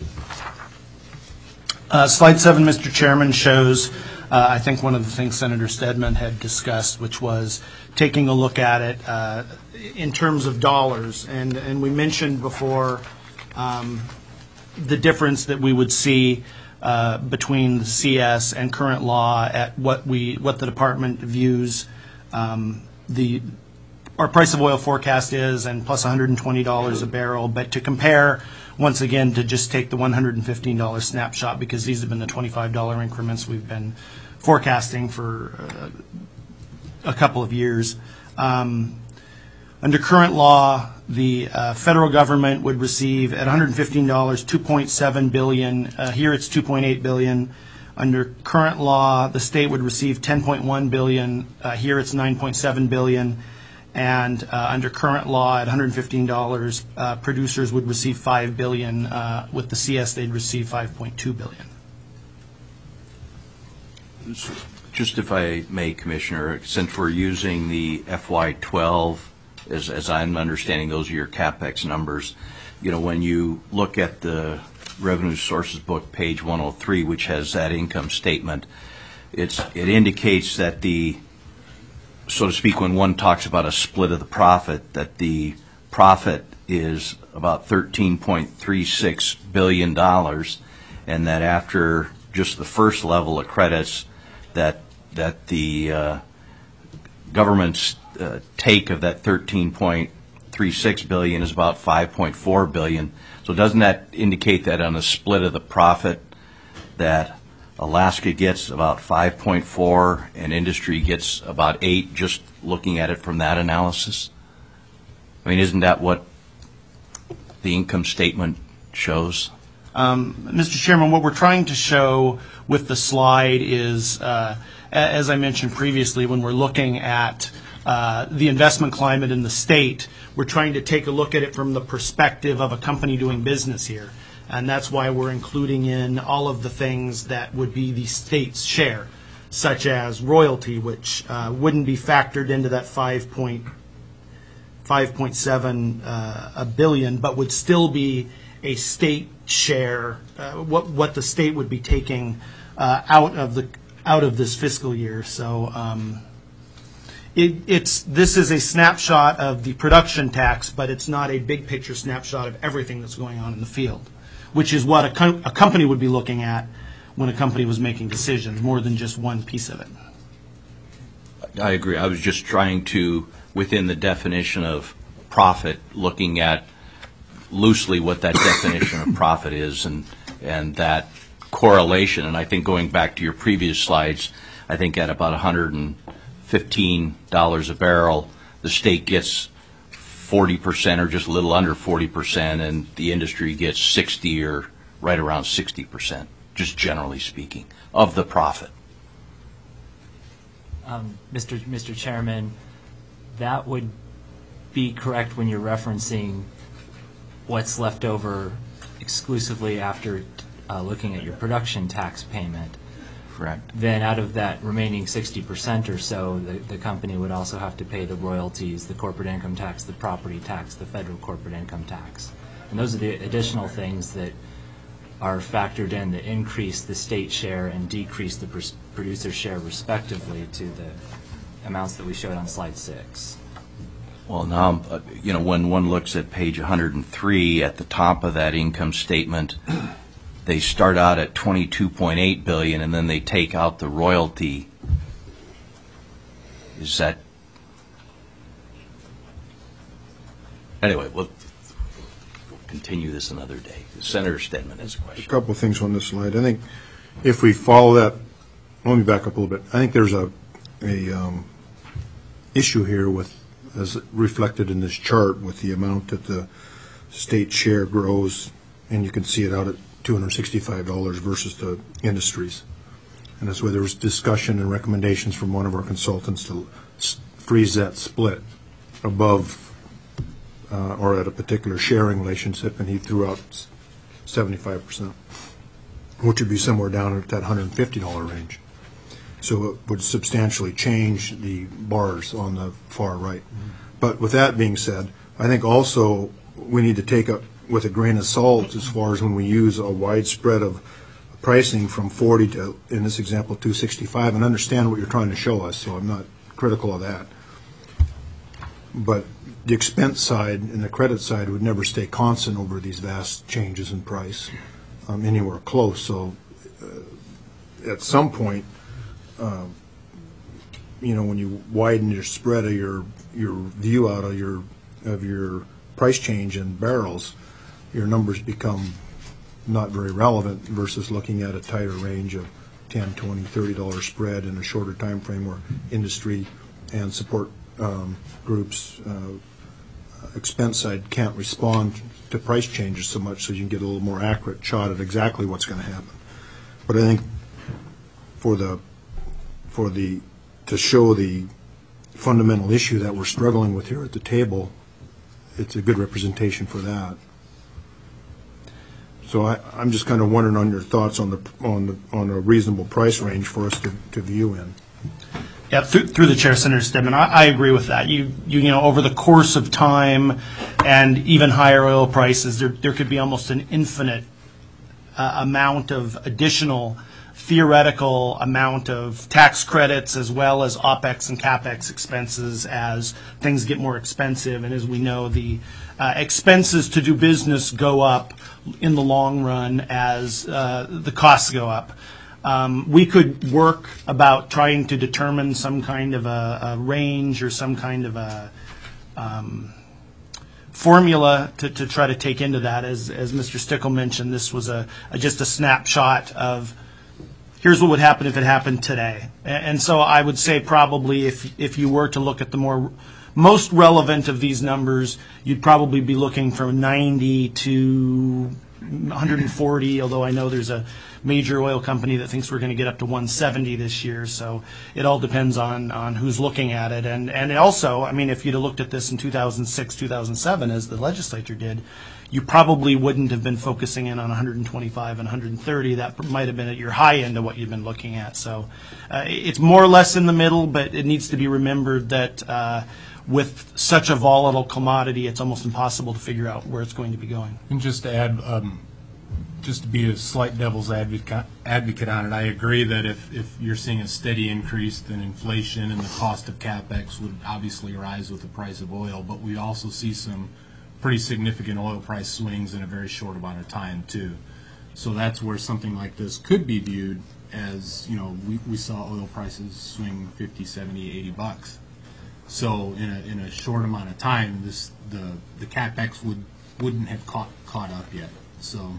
S4: Uh, Slide seven, Mister Chairman, shows, uh, I think, one of the things Senator Stedman had discussed, which was taking a look at it uh, in terms of dollars. And, and we mentioned before um, the difference that we would see uh, between the C S and current law at what we, what the department views um, the our price of oil forecast is, and plus one hundred twenty dollars a barrel. But to compare, once again, to just take the one hundred fifteen dollars snapshot, because these have been the twenty-five dollar increments we've been forecasting for uh, a couple of years. Um, under current law, the uh, federal government would receive at one hundred fifteen dollars two point seven billion dollars. Uh, here it's two point eight billion dollars. Under current law, the state would receive ten point one billion dollars. Uh, here it's nine point seven billion dollars. And uh, under current law, at one hundred fifteen dollars, uh, producers would receive five billion dollars. Uh, with the C S, they'd receive five point two billion dollars.
S1: Just if I may, Commissioner, since we're using the F Y twelve, as, as I'm understanding those are your CapEx numbers, you know, when you look at the Revenue Sources Book, page one oh three, which has that income statement, it's, it indicates that the, so to speak, when one talks about a split of the profit, that the profit is about thirteen point three six billion dollars, and that after just the first level of credits, that that the uh, government's uh, take of that thirteen point three six billion is about five point four billion. So doesn't that indicate that on a split of the profit that Alaska gets about five point four and industry gets about eight, just looking at it from that analysis? I mean, isn't that what the income statement shows?
S4: Um, Mister Chairman, what we're trying to show with the slide is, uh, a- as I mentioned previously, when we're looking at uh, the investment climate in the state, we're trying to take a look at it from the perspective of a company doing business here. And that's why we're including in all of the things that would be the state's share, such as royalty, which uh, wouldn't be factored into that five point seven uh, a billion, but would still be a state share, uh, what what the state would be taking uh, out of the out of this fiscal year. So um, It, it's, this is a snapshot of the production tax, but it's not a big picture snapshot of everything that's going on in the field, which is what a, com- a company would be looking at when a company was making decisions, more than just one piece of it.
S1: I agree. I was just trying to, within the definition of profit, looking at loosely what that definition of profit is, and and that correlation. And I think going back to your previous slides, I think at about one hundred fifteen dollars a barrel, the state gets forty percent or just a little under forty percent, and the industry gets sixty or right around sixty percent, just generally speaking, of the profit.
S6: Um, Mister Mister Chairman, that would be correct when you're referencing what's left over exclusively after uh, looking at your production tax payment.
S1: Correct.
S6: Then out of that remaining sixty percent or so, the, the company would also have to pay the royalties, the corporate income tax, the property tax, the federal corporate income tax. And those are the additional things that are factored in that increase the state share and decrease the pr- producer share respectively to the amounts that we showed on slide six.
S1: Well, now, uh, you know, when one looks at page one hundred three, at the top of that income statement, they start out at twenty-two point eight billion dollars, and then they take out the royalty. Is that... Anyway, we'll, we'll continue this another day. Senator Stedman has a
S5: A
S1: question.
S5: couple of things on this slide. I think if we follow that, let me back up a little bit. I think there's a, a um, issue here with, as reflected in this chart, with the amount that the state share grows, and you can see it out at two hundred sixty-five dollars versus the industries. And that's where there was discussion and recommendations from one of our consultants to s- freeze that split above uh, or at a particular sharing relationship, and he threw out s- seventy-five percent, which would be somewhere down at that one hundred fifty dollars range. So it would substantially change the bars on the far right. But with that being said, I think also we need to take a with a grain of salt as far as when we use a wide spread of pricing from forty to, in this example, two sixty-five, and understand what you're trying to show us, so I'm not critical of that. But the expense side and the credit side would never stay constant over these vast changes in price, um, anywhere close. So uh, at some point, uh, you know, when you widen your spread of your your view out of your of your price change in barrels, your numbers become not very relevant versus looking at a tighter range of ten, twenty, thirty dollar spread in a shorter time frame where industry and support um, groups, uh, expense side can't respond to price changes so much, so you can get a little more accurate shot at exactly what's going to happen. But I think for the for the to show the fundamental issue that we're struggling with here at the table, it's a good representation for that. So I, I'm just kind of wondering on your thoughts on the on the, on a reasonable price range for us to, to view in.
S4: Yeah, through, through the chair, Senator Stedman, I, I agree with that. You, you, you know, over the course of time, and even higher oil prices, there, there could be almost an infinite uh, amount of additional theoretical amount of tax credits, as well as OPEX and CAPEX expenses as things get more expensive. And as we know, the uh, expenses to do business go up in the long run as uh, the costs go up. Um, we could work about trying to determine some kind of a, a range or some kind of a um, formula to, to try to take into that. As, as Mister Stickle mentioned, this was a, a just a snapshot of here's what would happen if it happened today. And, and so I would say probably if if you were to look at the more most relevant of these numbers, you'd probably be looking from ninety to one hundred forty, although I know there's a major oil company that thinks we're going to get up to one seventy this year. So it all depends on, on who's looking at it. And, and also, I mean, if you'd have looked at this in two thousand six, two thousand seven, as the legislature did, you probably wouldn't have been focusing in on one hundred twenty-five and one hundred thirty. That might have been at your high end of what you've been looking at. So uh, it's more or less in the middle, but it needs to be remembered that uh, with such a volatile commodity, it's almost impossible to figure out where it's going to be going.
S8: And just to add, um, just to be a slight devil's advocate, advocate on it, I agree that if, if you're seeing a steady increase, then inflation and the cost of CapEx would obviously rise with the price of oil, but we also see some pretty significant oil price swings in a very short amount of time, too. So that's where something like this could be viewed as, you know, we, we saw oil prices swing fifty, seventy, eighty bucks. So in a, in a short amount of time, this the, the CapEx would, wouldn't have caught, caught up yet. So.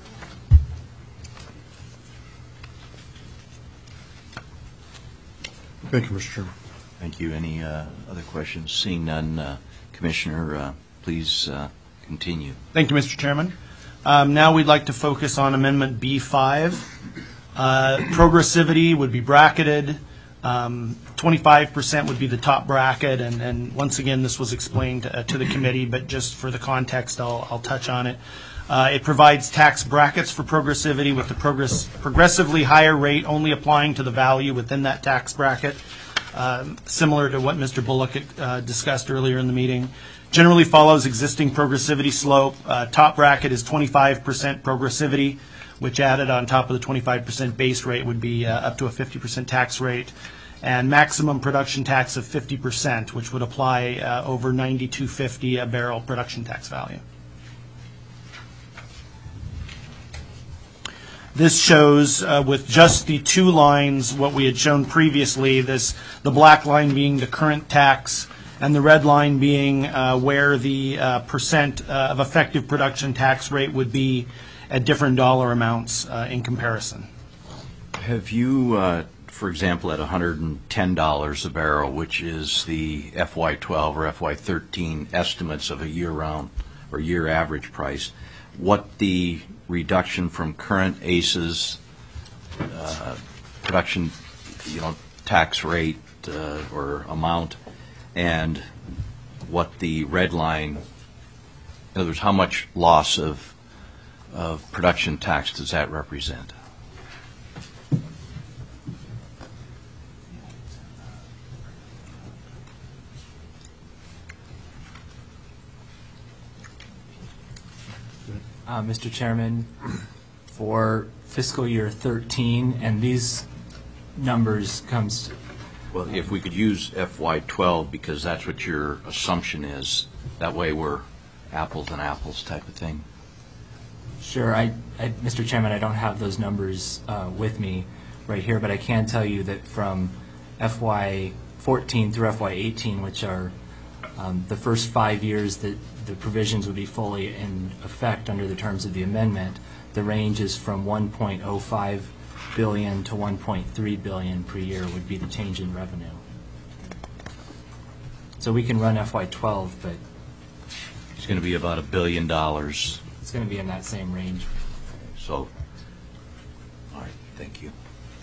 S5: Thank you, Mister Chairman.
S1: Thank you. Any uh, other questions? Seeing none, uh, Commissioner, uh, please uh, continue.
S4: Thank you, Mister Chairman. Um, now we'd like to focus on Amendment B five. Uh, progressivity would be bracketed. Um, twenty-five percent would be the top bracket, and, and once again, this was explained uh, to the committee, but just for the context, I'll, I'll touch on it. Uh, it provides tax brackets for progressivity, with the progress, progressively higher rate only applying to the value within that tax bracket, um, similar to what Mister Bullock uh, discussed earlier in the meeting. Generally follows existing progressivity slope. Uh, top bracket is twenty-five percent progressivity, which added on top of the twenty-five percent base rate would be uh, up to a fifty percent tax rate, and maximum production tax of fifty percent, which would apply uh, over ninety-two fifty a barrel production tax value. This shows uh, with just the two lines what we had shown previously, this the black line being the current tax and the red line being uh, where the uh, percent uh, of effective production tax rate would be at different dollar amounts uh, in comparison.
S1: Have you, uh, for example, at one hundred ten dollars a barrel, which is the F Y twelve or F Y thirteen estimates of a year-round or year average price, what the reduction from current A C Es uh, production, you know, tax rate uh, or amount, and what the red line, in other words, how much loss of of production tax does that represent?
S6: Uh, Mister Chairman, for fiscal year thirteen, and these numbers comes,
S1: Well, if we could use F Y twelve, because that's what your assumption is, that way we're apples and apples type of thing.
S6: sure, I, I, Mister Chairman, I don't have those numbers uh, with me right here, but I can tell you that from F Y fourteen through F Y eighteen, which are um, the first five years that the provisions would be fully in effect under the terms of the amendment, the range is from one point oh five billion to one point three billion per year would be the change in revenue. So we can run F Y twelve, but
S1: It's going to be about a billion dollars.
S6: it's going to be in that same range.
S1: So, all right, thank you.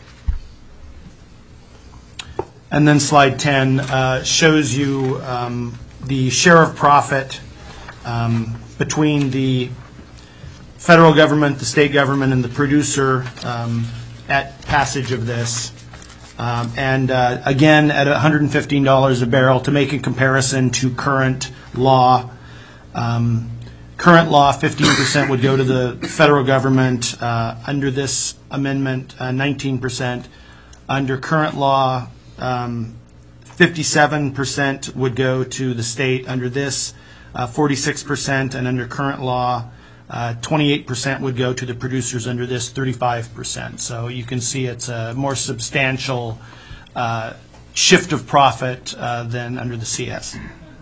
S4: And then slide ten uh, shows you um, the share of profit um, between the federal government, the state government, and the producer um, at passage of this. Um, and uh, again, at one hundred fifteen dollars a barrel, to make a comparison to current law. Um, current law, fifteen percent would go to the federal government. Uh, under this amendment, uh, nineteen percent. Under current law, um, fifty-seven percent would go to the state. Under this, uh, forty-six percent. And under current law, Uh, twenty-eight percent would go to the producers. Under this, thirty-five percent. So you can see it's a more substantial uh, shift of profit uh, than under the C S.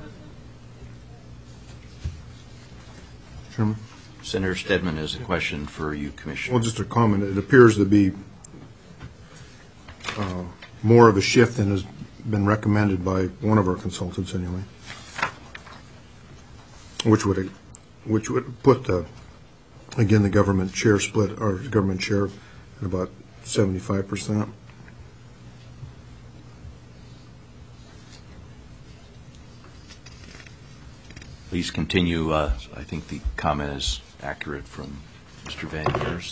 S5: Chairman?
S1: Senator Stedman has a question for you, Commissioner.
S5: Well, just a comment. It appears to be uh, more of a shift than has been recommended by one of our consultants anyway, which would which would put the, again, the government share split, or government share at about seventy-five percent.
S1: Please continue. Uh, I think the comment is accurate from Mister Van Geers.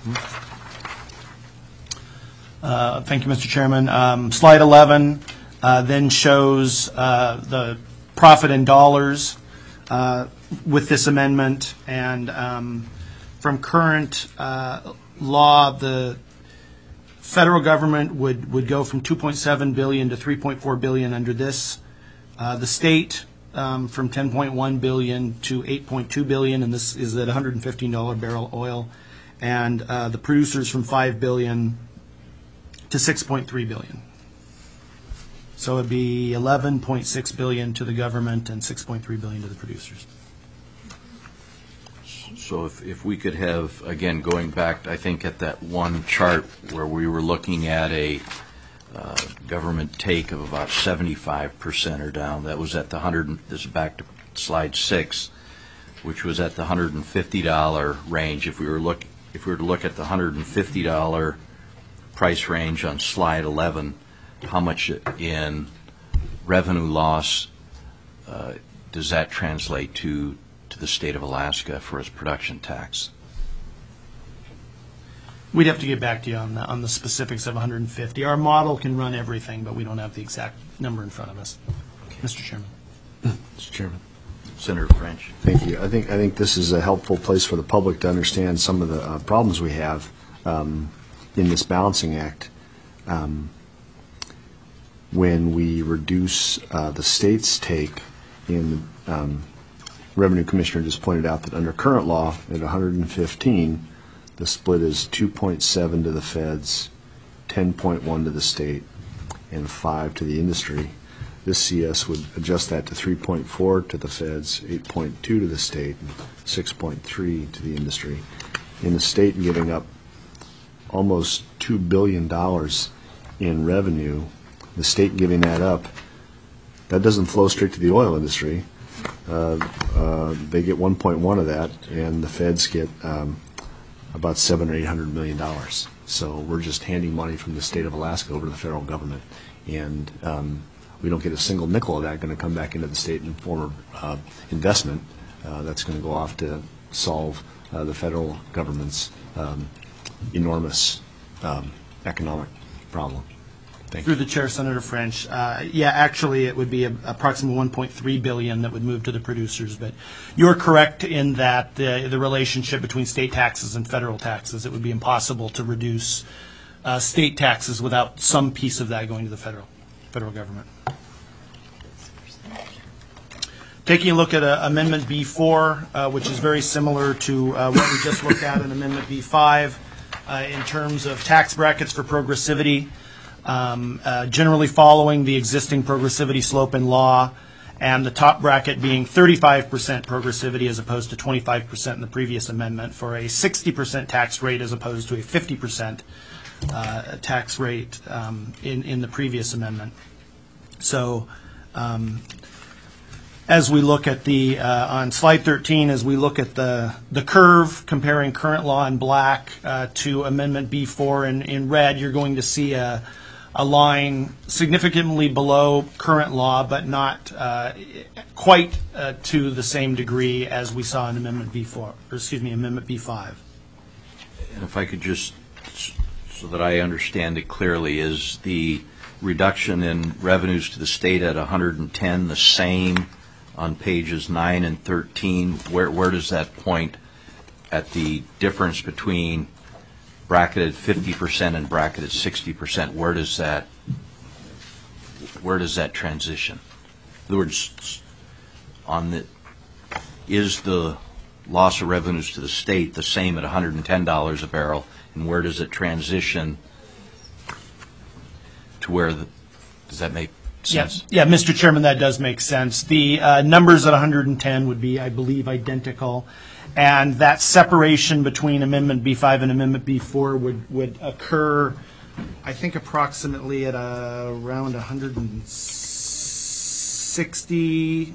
S4: Uh, Thank you, Mister Chairman. Um, Slide eleven uh, then shows uh, the profit in dollars uh, with this amendment, and um, from current uh, law, the federal government would, would go from two point seven billion dollars to three point four billion dollars under this. Uh, the state um, from ten point one billion dollars to eight point two billion dollars, and this is at one hundred fifteen dollars barrel oil. And uh, the producers from five billion dollars to six point three billion dollars. So it'd be eleven point six billion dollars to the government and six point three billion dollars to the producers.
S1: So if, if we could have, again, going back, I think at that one chart where we were looking at a uh, government take of about seventy-five percent or down, that was at the one hundred, this is back to slide six, which was at the one hundred fifty dollars range. If we were look, if we were to look at the one hundred fifty dollars price range on slide eleven, how much in revenue loss uh, does that translate to to the state of Alaska for its production tax?
S4: We'd have to get back to you on the, on the specifics of one hundred fifty. Our model can run everything, but we don't have the exact number in front of us. Mister Chairman.
S7: Mister Chairman.
S1: Senator French.
S7: Thank you. I think I think this is a helpful place for the public to understand some of the uh, problems we have um, in this balancing act. Um, when we reduce uh, the state's take in um, Revenue Commissioner just pointed out that under current law at one hundred fifteen, the split is two point seven to the feds, ten point one to the state, and five to the industry. This C S would adjust that to three point four to the feds, eight point two to the state, and six point three to the industry. In the state giving up almost two billion dollars in revenue, the state giving that up, that doesn't flow straight to the oil industry. Uh, uh, they get one point one of that, and the feds get um, about seven or eight hundred million dollars. So we're just handing money from the state of Alaska over to the federal government, and um, we don't get a single nickel of that going to come back into the state in form of uh, investment. Uh, that's going to go off to solve uh, the federal government's um, enormous um, economic problem. Thank
S4: Through
S7: you.
S4: the chair, Senator French. Uh, yeah, actually, it would be a, approximately one point three billion dollars that would move to the producers. But you're correct in that the, the relationship between state taxes and federal taxes, it would be impossible to reduce uh, state taxes without some piece of that going to the federal federal government. Taking a look at uh, Amendment B four, uh, which is very similar to uh, what we just looked at in Amendment B five uh, in terms of tax brackets for progressivity. Um, uh, generally following the existing progressivity slope in law, and the top bracket being thirty-five percent progressivity as opposed to twenty-five percent in the previous amendment, for a sixty percent tax rate as opposed to a fifty percent uh, tax rate um, in, in the previous amendment. So um, as we look at the, uh, on slide thirteen, as we look at the, the curve comparing current law in black uh, to Amendment B four in, in red, you're going to see a a line significantly below current law, but not uh, quite uh, to the same degree as we saw in Amendment B four, or excuse me, Amendment B five.
S1: And if I could just, so that I understand it clearly, is the reduction in revenues to the state at one hundred ten the same on pages nine and thirteen? Where, where does that point at the difference between bracketed fifty percent and bracketed sixty percent? Where does that where does that transition? In other words, on the is the loss of revenues to the state the same at one hundred ten dollars a barrel, and where does it transition to where the, does that make sense?
S4: Yeah, yeah, Mister Chairman, that does make sense. The uh, numbers at one hundred ten would be, I believe, identical. And that separation between Amendment B five and Amendment B four would, would occur, I think, approximately at uh, around one hundred sixty.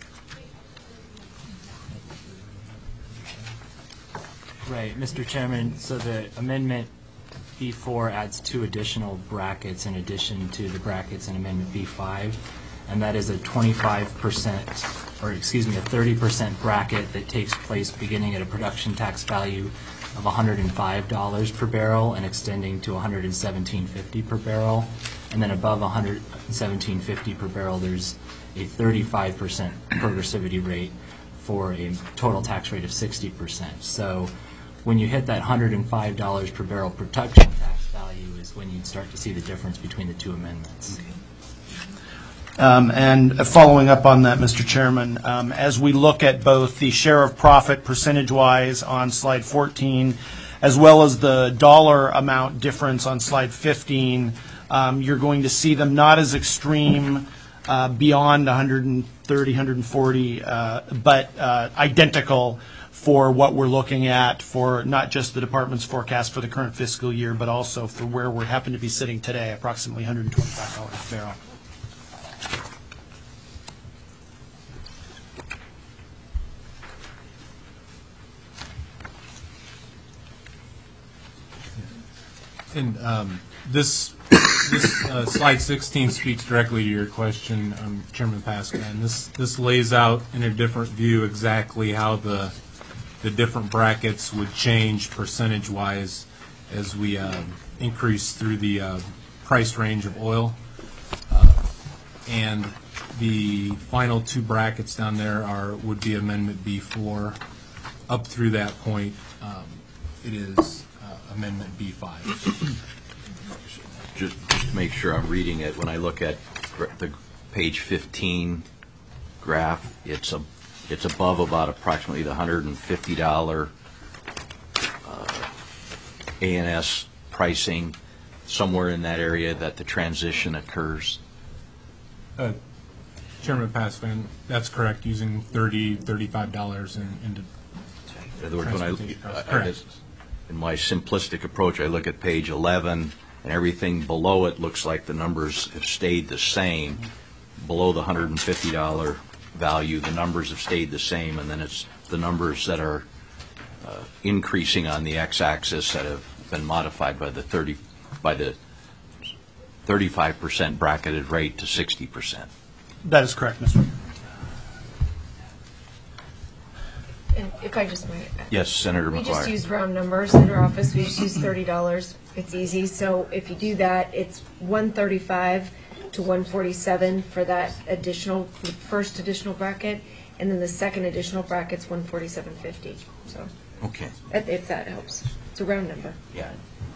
S6: Right, Mister Chairman, so the amendment B four adds two additional brackets in addition to the brackets in Amendment B five, and that is a twenty-five percent, or excuse me, a thirty percent bracket that takes place beginning at a production tax value of one hundred five dollars per barrel and extending to one hundred seventeen fifty per barrel. And then above one hundred seventeen fifty per barrel, there's a thirty-five percent progressivity rate for a total tax rate of sixty percent. So when you hit that one hundred five dollars per barrel production tax value is when you'd start to see the difference between the two amendments.
S4: Um, And following up on that, Mister Chairman, um, as we look at both the share of profit percentage-wise on slide fourteen, as well as the dollar amount difference on slide fifteen, um, you're going to see them not as extreme uh, beyond one hundred thirty, one hundred forty, uh, but uh, identical for what we're looking at for not just the department's forecast for the current fiscal year, but also for where we happen to be sitting today, approximately one hundred twenty-five dollars a barrel.
S8: And um, this, this uh, slide sixteen speaks directly to your question, um, Chairman Pascan. This this lays out in a different view exactly how the the different brackets would change percentage-wise as we um, increase through the uh, price range of oil. Uh, and the final two brackets down there are would be Amendment B four. Up through that point, um, it is Amendment B five.
S1: Just, just to make sure I'm reading it, when I look at gr- the page fifteen graph, it's a, it's above about approximately the one hundred fifty dollars uh, A N S pricing, somewhere in that area that the transition occurs.
S8: Uh, Chairman Pascan, that's correct, using thirty dollars, thirty-five dollars in, in
S1: In other words, when I,
S8: transportation costs.
S1: I, I just, in my simplistic approach, I look at page eleven, and everything below it looks like the numbers have stayed the same. Below the one hundred fifty dollars value, the numbers have stayed the same, and then it's the numbers that are uh, increasing on the x-axis that have been modified by the thirty by the thirty-five percent bracketed rate to sixty percent.
S4: That is correct, Mister
S9: And if I just might.
S1: Yes, Senator
S9: We just
S1: McGuire.
S9: use round numbers in our office. We just use thirty dollars. It's easy. So if you do that, it's one thirty-five to one forty-seven for that additional, the first additional bracket, and then the second additional bracket's one forty-seven fifty. So
S1: Okay.
S9: if if that helps. It's a round number.
S1: Yeah.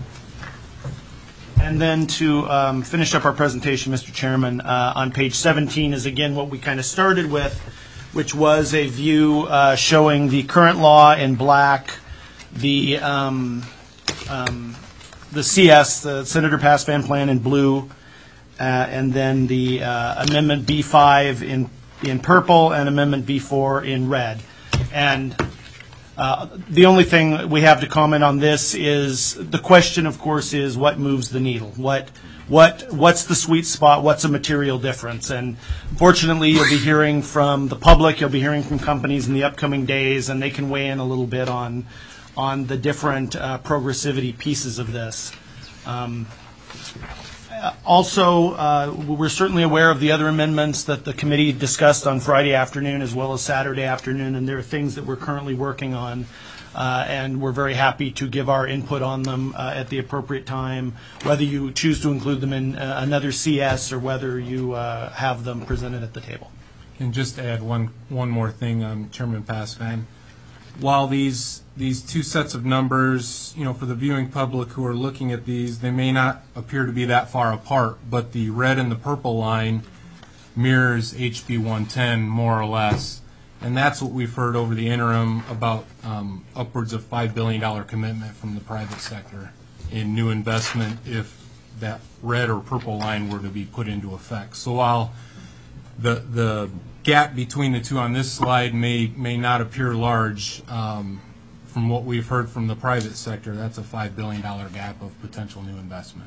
S4: And then to um, finish up our presentation, Mister Chairman, uh, on page seventeen is again what we kind of started with, which was a view uh, showing the current law in black, the um, um, the C S, the Senator Pasvan plan in blue, uh, and then the uh, Amendment B five in in purple and Amendment B four in red. And uh, the only thing we have to comment on this is the question, of course, is what moves the needle? What What what's the sweet spot? What's a material difference? And fortunately, you'll be hearing from the public. You'll be hearing from companies in the upcoming days, and they can weigh in a little bit on on the different uh, progressivity pieces of this. Um, also, uh, we're certainly aware of the other amendments that the committee discussed on Friday afternoon as well as Saturday afternoon, and there are things that we're currently working on. Uh, and we're very happy to give our input on them uh, at the appropriate time, whether you choose to include them in uh, another C S or whether you uh, have them presented at the table.
S8: And just to add one one more thing, um, Chairman Pasvan, while these these two sets of numbers, you know, for the viewing public who are looking at these, they may not appear to be that far apart, but the red and the purple line mirrors H B one ten more or less. And that's what we've heard over the interim about um, upwards of five billion dollars commitment from the private sector in new investment if that red or purple line were to be put into effect. So while the the gap between the two on this slide may may not appear large, um, from what we've heard from the private sector, that's a five billion dollars gap of potential new investment.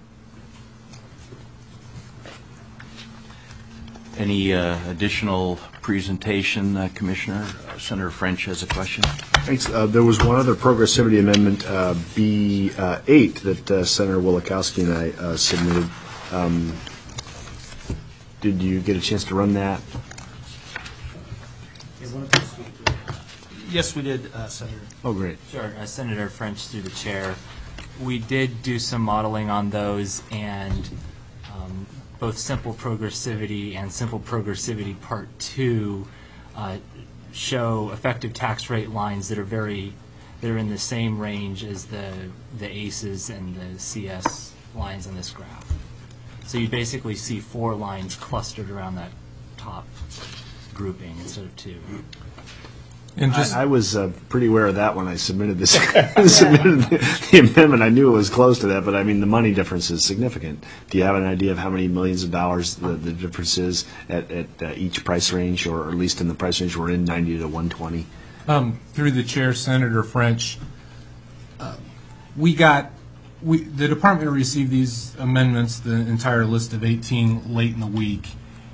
S1: Any uh, additional presentation, uh, Commissioner? Uh, Senator French has a question.
S7: Thanks. Uh, there was one other progressivity amendment, uh, B eight, that uh, Senator Wielechowski and I uh, submitted. Um, did you get a chance to run that?
S4: Yes, we did, uh, Senator.
S7: Oh, great.
S6: Sure. Uh, Senator French, through the chair, we did do some modeling on those, and um, both simple progressivity and simple progressivity part two uh, show effective tax rate lines that are very they're in the same range as the, the A C Es and the C S lines on this graph. So you basically see four lines clustered around that top grouping instead of two.
S8: And just,
S7: I, I was uh, pretty aware of that when I submitted this, submitted the, the amendment. I knew it was close to that, but I mean, the money difference is significant. Do you have an idea of how many millions of dollars the, the difference is at, at uh, each price range, or at least in the price range we're in, ninety to one twenty?
S8: um, through the chair, Senator French, uh, we got, we, the department received these amendments, the entire list of eighteen, late in the week,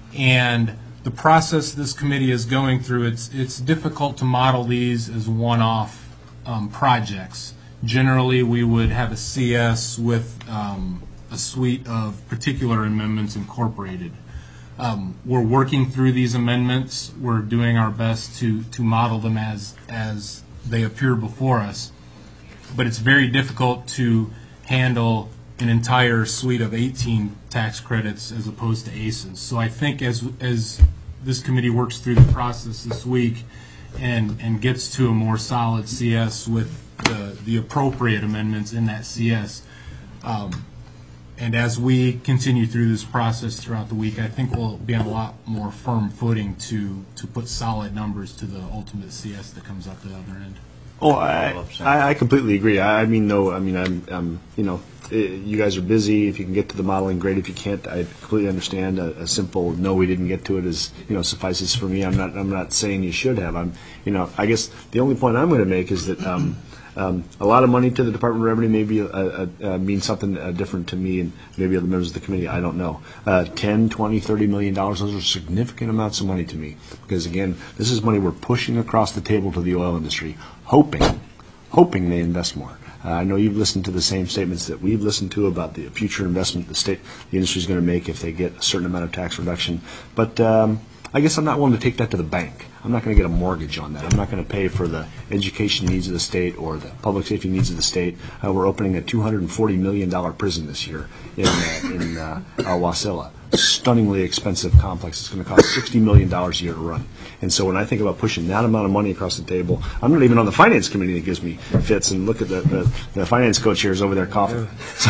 S8: and the process this committee is going through, it's it's difficult to model these as one-off um, projects. Generally, we would have a C S with um, a suite of particular amendments incorporated. Um, we're working through these amendments. We're doing our best to to model them as as they appear before us. But it's very difficult to handle an entire suite of eighteen tax credits as opposed to A C Es. So I think as as this committee works through the process this week and and gets to a more solid C S with the, the appropriate amendments in that C S, um, and as we continue through this process throughout the week, I think we'll be on a lot more firm footing to to put solid numbers to the ultimate C S that comes out the other end.
S7: Oh, I, I, I completely agree. I, I mean, no, I mean, I'm, I'm, you know, eh, you guys are busy. If you can get to the modeling, great. If you can't, I completely understand. A, a simple no, we didn't get to it is, you know, suffices for me. I'm not, I'm not saying you should have. I'm, you know, I guess the only point I'm going to make is that um, um, a lot of money to the Department of Revenue maybe uh, uh, uh, means something uh, different to me and maybe other members of the committee. I don't know. Uh, ten, twenty, thirty million dollars. Those are significant amounts of money to me because again, this is money we're pushing across the table to the oil industry, hoping, hoping they invest more. Uh, I know you've listened to the same statements that we've listened to about the future investment the state, the industry is going to make if they get a certain amount of tax reduction. But um, I guess I'm not willing to take that to the bank. I'm not going to get a mortgage on that. I'm not going to pay for the education needs of the state or the public safety needs of the state. Uh, we're opening a two hundred forty million dollars prison this year in uh, in uh, uh, Wasilla. Stunningly expensive complex. It's going to cost sixty million dollars a year to run. And so when I think about pushing that amount of money across the table, I'm not even on the finance committee that gives me fits, and look at the, the, the finance co-chairs over there coughing. So,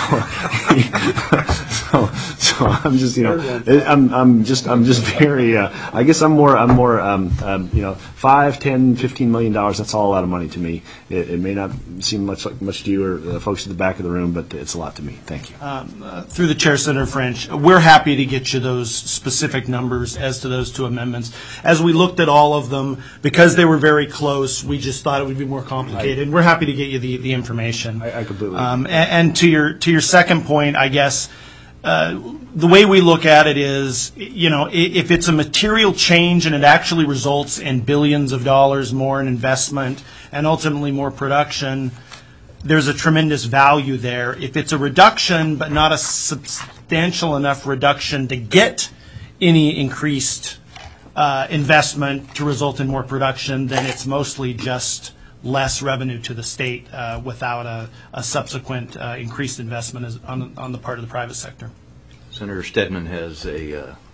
S7: so, so I'm just, you know, I'm, I'm just, I'm just very, uh, I guess I'm more, I'm more, um, um, you know, five, ten, fifteen million dollars, that's all a lot of money to me. It, it may not seem much like much to you or the folks at the back of the room, but it's a lot to me. Thank you.
S4: Um, uh, through the chair, Senator French, we're happy to get you those specific numbers as to those two amendments. As we looked at all of them, because they were very close, we just thought it would be more complicated. We're happy to get you the, the information.
S7: I, I completely
S4: um, and, and to your to your second point, I guess, uh, the way we look at it is, you know, if it's a material change and it actually results in billions of dollars more in investment and ultimately more production, there's a tremendous value there. If it's a reduction but not a substantial enough reduction to get any increased uh, investment to result in more production, then it's mostly just less revenue to the state uh, without a, a subsequent uh, increased investment as, on, on the part of the private sector.
S1: Senator Stedman has a uh,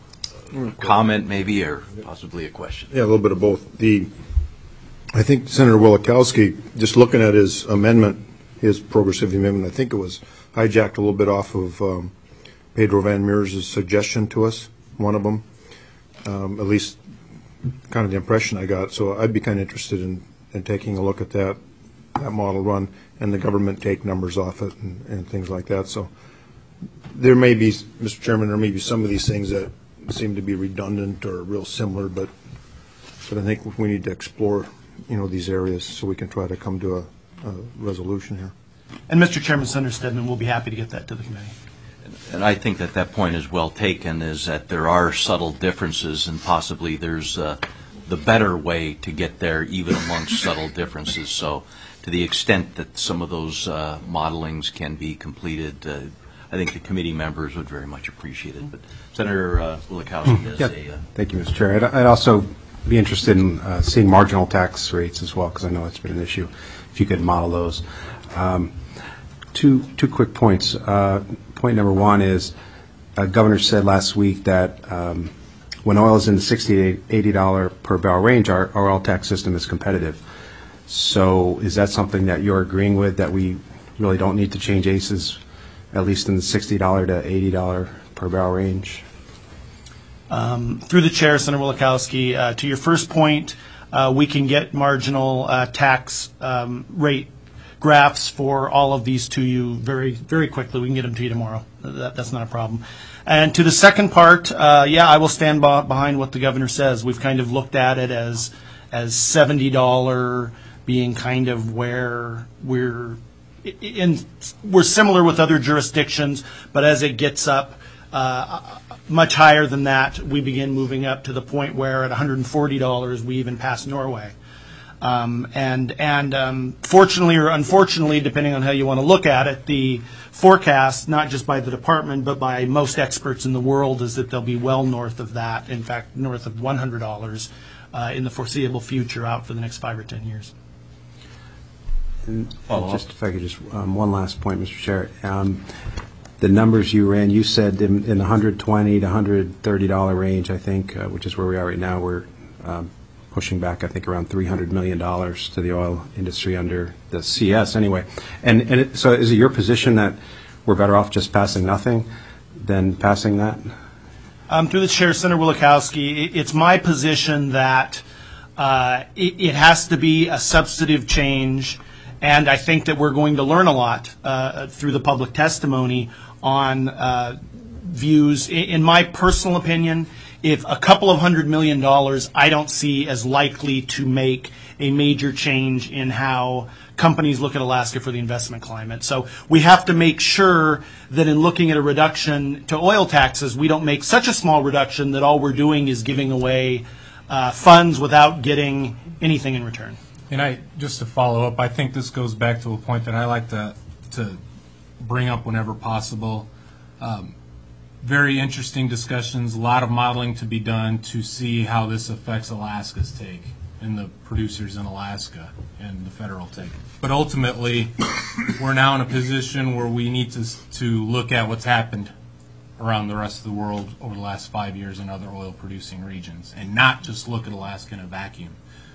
S1: comment maybe or possibly a question.
S5: Yeah, a little bit of both. The, I think Senator Wielechowski, just looking at his amendment, his progressivity amendment, I think it was hijacked a little bit off of um, Pedro Van Meers' suggestion to us, one of them, um, at least kind of the impression I got. So I'd be kind of interested in, in taking a look at that, that model run, and the government take numbers off it and, and things like that. So there may be, Mister Chairman, there may be some of these things that seem to be redundant or real similar, but but I think we need to explore, you know, these areas so we can try to come to a, a resolution here.
S4: And Mister Chairman, Senator Stedman will be happy to get that to the committee.
S1: And I think that that point is well taken, is that there are subtle differences and possibly there's uh, the better way to get there even amongst subtle differences. So to the extent that some of those uh, modelings can be completed, uh, I think the committee members would very much appreciate it. But Senator uh, Wielechowski has
S3: yeah.
S1: a... Uh,
S3: Thank you, Mister Chair. I'd, I'd also be interested in uh, seeing marginal tax rates as well, because I know it's been an issue, if you could model those. Um, two, two quick points. Uh, point number one is uh, Governor said last week that um, when oil is in the sixty to eighty dollars per barrel range, our, our oil tax system is competitive. So is that something that you're agreeing with, that we really don't need to change A C Es, at least in the sixty dollars to eighty dollars per barrel range?
S4: Um, through the chair, Senator Wielechowski, uh, to your first point, uh, we can get marginal uh, tax um, rate graphs for all of these to you very, very quickly. We can get them to you tomorrow. That, that's not a problem. And to the second part, uh, yeah, I will stand b- behind what the governor says. We've kind of looked at it as as seventy dollars being kind of where we're in. We're similar with other jurisdictions, but as it gets up uh, much higher than that, we begin moving up to the point where at one hundred forty dollars we even pass Norway. Um, and and um, fortunately or unfortunately, depending on how you want to look at it, the forecast, not just by the department, but by most experts in the world, is that they'll be well north of that, in fact, north of one hundred dollars uh, in the foreseeable future out for the next five or ten years.
S3: And just if I could just, um, one last point, Mister Chair. Um, the numbers you ran, you said in, in the one hundred twenty to one hundred thirty dollars range, I think, uh, which is where we are right now. We're um, pushing back, I think, around three hundred million dollars to the oil industry under the C S anyway. And, and it, so is it your position that we're better off just passing nothing than passing that?
S4: Um, through the chair, Senator Wielechowski, it, it's my position that uh, it, it has to be a substantive change, and I think that we're going to learn a lot uh, through the public testimony on uh, views. In, in my personal opinion, if a couple of hundred million dollars, I don't see as likely to make a major change in how companies look at Alaska for the investment climate. So we have to make sure that in looking at a reduction to oil taxes, we don't make such a small reduction that all we're doing is giving away uh, funds without getting anything in return.
S8: And I, just to follow up, I think this goes back to a point that I like to to bring up whenever possible. Um, very interesting discussions, a lot of modeling to be done to see how this affects Alaska's take and the producers in Alaska and the federal take. But ultimately, we're now in a position where we need to to look at what's happened around the rest of the world over the last five years in other oil-producing regions, and not just look at Alaska in a vacuum.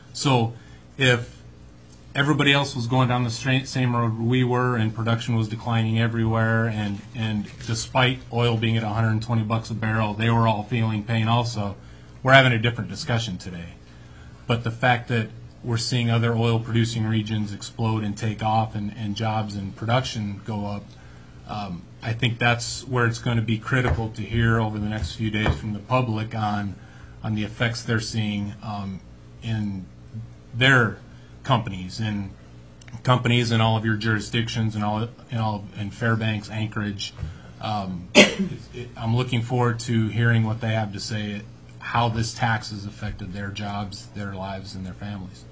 S8: So if everybody else was going down the straight, same road we were, and production was declining everywhere, and, and despite oil being at one hundred twenty bucks a barrel, they were all feeling pain also, we're having a different discussion today. But the fact that we're seeing other oil-producing regions explode and take off, and, and jobs and production go up, um, I think that's where it's going to be critical to hear over the next few days from the public on on the effects they're seeing um, in their companies and companies in all of your jurisdictions and all in all in Fairbanks, Anchorage. Um, it, it, I'm looking forward to hearing what they have to say, how this tax has affected their jobs, their lives, and their families.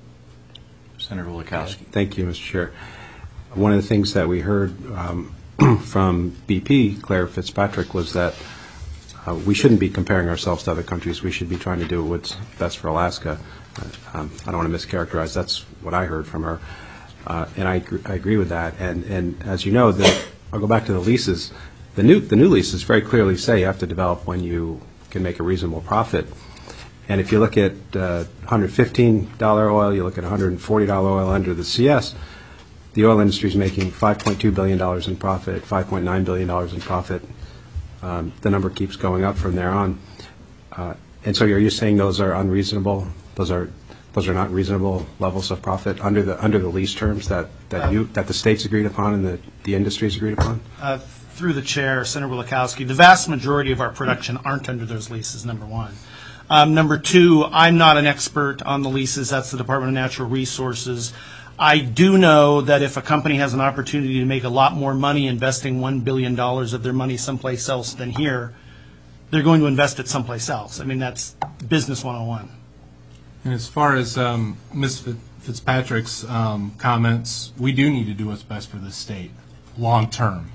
S1: Senator Wielechowski.
S3: Thank you, Mister Chair. One of the things that we heard um, from B P, Claire Fitzpatrick, was that uh, we shouldn't be comparing ourselves to other countries. We should be trying to do what's best for Alaska. Uh, um, I don't want to mischaracterize. That's what I heard from her, uh, and I, agree, I agree with that. And, and as you know, the, I'll go back to the leases. The new the new leases very clearly say you have to develop when you can make a reasonable profit. And if you look at uh, one hundred fifteen dollars oil, you look at one hundred forty dollars oil under the C S, the oil industry is making five point two billion dollars in profit, five point nine billion dollars in profit. Um, the number keeps going up from there on. Uh, and so are you saying those are unreasonable? Those are those are not reasonable levels of profit under the under the lease terms that, that you that the states agreed upon and the, the industries agreed upon?
S4: Uh, through the chair, Senator Wielechowski, the vast majority of our production aren't under those leases, number one. Um, number two, I'm not an expert on the leases. That's the Department of Natural Resources. I do know that if a company has an opportunity to make a lot more money investing one billion dollars of their money someplace else than here, they're going to invest it someplace else. I mean, that's business one oh one.
S8: And as far as um, Miz Fitzpatrick's um, comments, we do need to do what's best for the state, long term.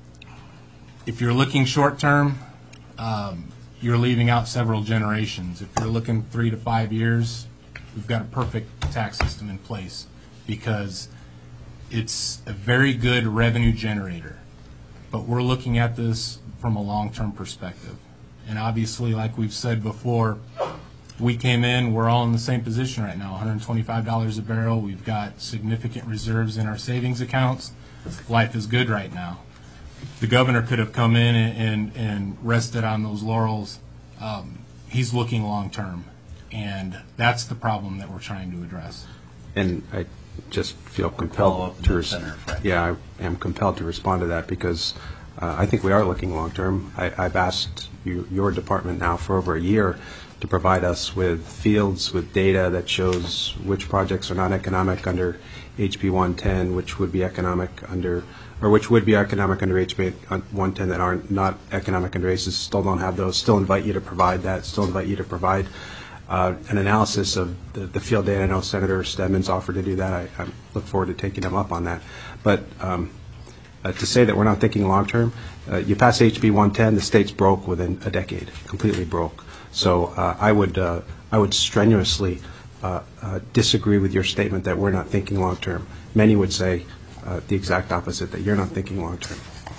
S8: If you're looking short term, um, you're leaving out several generations. If you're looking three to five years, we've got a perfect tax system in place because it's a very good revenue generator. But we're looking at this from a long-term perspective. And obviously, like we've said before, we came in, we're all in the same position right now, one hundred twenty-five dollars a barrel. We've got significant reserves in our savings accounts. Life is good right now. The governor could have come in and, and, and rested on those laurels. Um, he's looking long-term, and that's the problem that we're trying to address.
S3: And I just feel
S1: Follow
S3: compelled
S1: up
S3: to,
S1: with
S3: res-
S1: Senator French.
S3: yeah, I am compelled to respond to that because uh, I think we are looking long-term. I, I've asked you, your department now for over a year to provide us with fields, with data that shows which projects are not economic under H B one ten, which would be economic under, or which would be economic under H B one ten that aren't not economic under A C E S. Still don't have those. Still invite you to provide that. Still invite you to provide uh, an analysis of the, the field data. I know Senator Stedman's offered to do that. I, I look forward to taking him up on that. But um, uh, to say that we're not thinking long term, uh, you pass H B one ten, the state's broke within a decade, completely broke. So uh, I would uh, I would strenuously uh, uh, disagree with your statement that we're not thinking long term. Many would say uh, the exact opposite, that you're not thinking long term.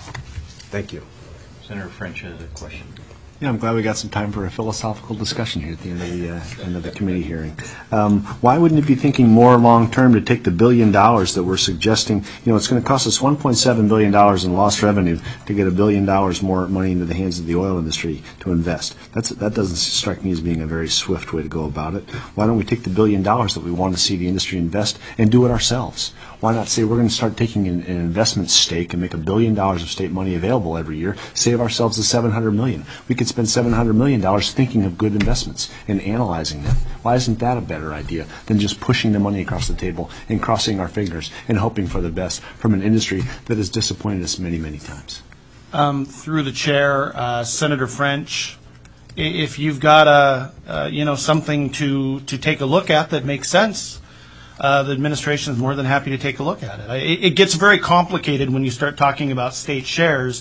S3: Thank you.
S1: Senator French has a question.
S7: Yeah, I'm glad we got some time for a philosophical discussion here at the end of the uh, end of the committee hearing. Um, why wouldn't it be thinking more long term to take the billion dollars that we're suggesting? You know, it's going to cost us one point seven billion dollars in lost revenue to get a billion dollars more money into the hands of the oil industry to invest. That's that doesn't strike me as being a very swift way to go about it. Why don't we take the billion dollars that we want to see the industry invest and do it ourselves? Why not say we're going to start taking an, an investment stake and make a billion dollars of state money available every year, save ourselves the seven hundred million dollars. We could spend seven hundred million dollars thinking of good investments and analyzing them. Why isn't that a better idea than just pushing the money across the table and crossing our fingers and hoping for the best from an industry that has disappointed us many, many times?
S4: Um, through the chair, uh, Senator French, i- if you've got a, uh, you know, something to, to take a look at that makes sense, uh, the administration is more than happy to take a look at it. I- It, it gets very complicated when you start talking about state shares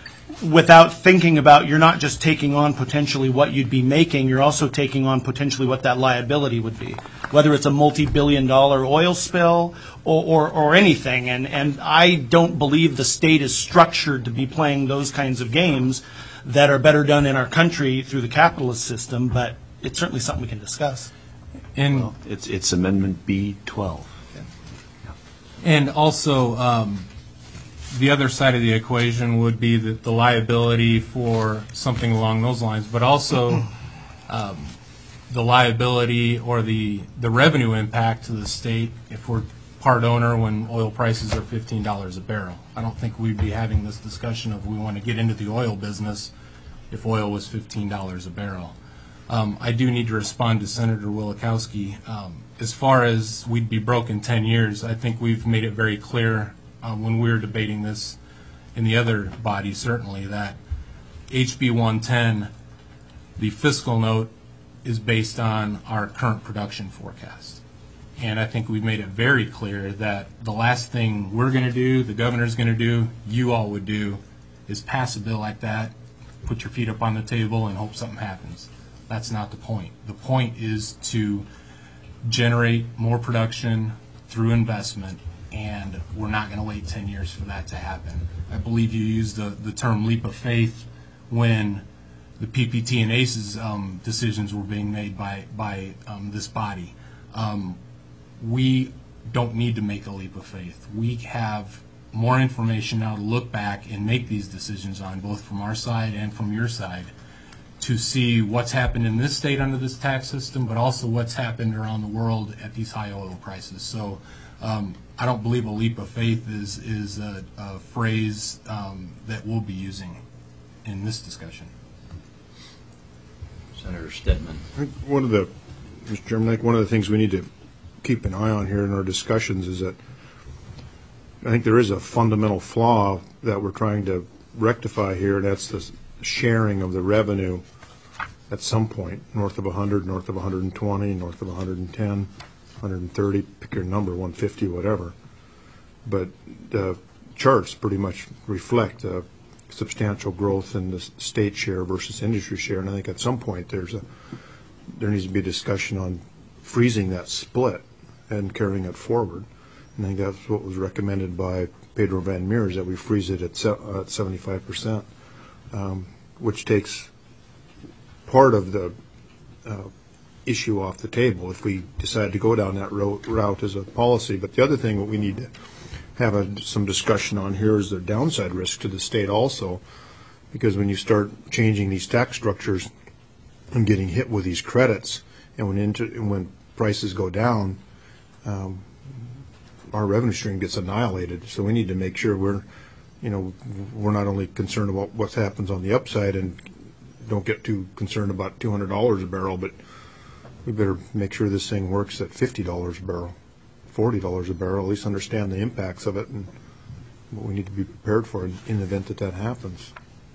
S4: without thinking about, you're not just taking on potentially what you'd be making, you're also taking on potentially what that liability would be, whether it's a multi-billion dollar oil spill or, or, or anything. And, and I don't believe the state is structured to be playing those kinds of games that are better done in our country through the capitalist system, but it's certainly something we can discuss.
S8: And
S7: Well, it's it's Amendment B twelve.
S8: And also, um, the other side of the equation would be the, the liability for something along those lines, but also um, the liability or the, the revenue impact to the state if we're part owner when oil prices are fifteen dollars a barrel. I don't think we'd be having this discussion of we want to get into the oil business if oil was fifteen dollars a barrel. Um, I do need to respond to Senator Wielechowski. Um, as far as we'd be broke in ten years, I think we've made it very clear um, when we were debating this in the other body, certainly, that H B one ten, the fiscal note, is based on our current production forecast. And I think we've made it very clear that the last thing we're going to do, the governor's going to do, you all would do, is pass a bill like that, put your feet up on the table, and hope something happens. That's not the point. The point is to generate more production through investment, and we're not going to wait ten years for that to happen. I believe you used the, the term leap of faith when the P P T and A C E S um, decisions were being made by, by um, this body. Um, we don't need to make a leap of faith. We have more information now to look back and make these decisions on, both from our side and from your side, to see what's happened in this state under this tax system, but also what's happened around the world at these high oil prices. So um, I don't believe a leap of faith is, is a, a phrase um, that we'll be using in this discussion.
S1: Senator Stedman.
S5: I think one of the, Mister Chairman, I think one of the things we need to keep an eye on here in our discussions is that I think there is a fundamental flaw that we're trying to rectify here, and that's the sharing of the revenue at some point, north of one hundred, north of one hundred twenty, north of one hundred ten, one hundred thirty, pick your number, one hundred fifty, whatever. But the charts pretty much reflect a substantial growth in the state share versus industry share, and I think at some point there's a there needs to be a discussion on freezing that split and carrying it forward. And I think that's what was recommended by Pedro Van Meers, that we freeze it at, se- uh, at seventy-five percent, um, which takes part of the uh, issue off the table if we decide to go down that ro- route as a policy. But the other thing that we need to have a, some discussion on here is the downside risk to the state also, because when you start changing these tax structures and getting hit with these credits, and when inter, and when prices go down, um, our revenue stream gets annihilated. So we need to make sure we're, you know, we're not only concerned about what happens on the upside and don't get too concerned about two hundred dollars a barrel, but we better make sure this thing works at fifty dollars a barrel, forty dollars a barrel, at least understand the impacts of it and what we need to be prepared for in, in the event that that happens.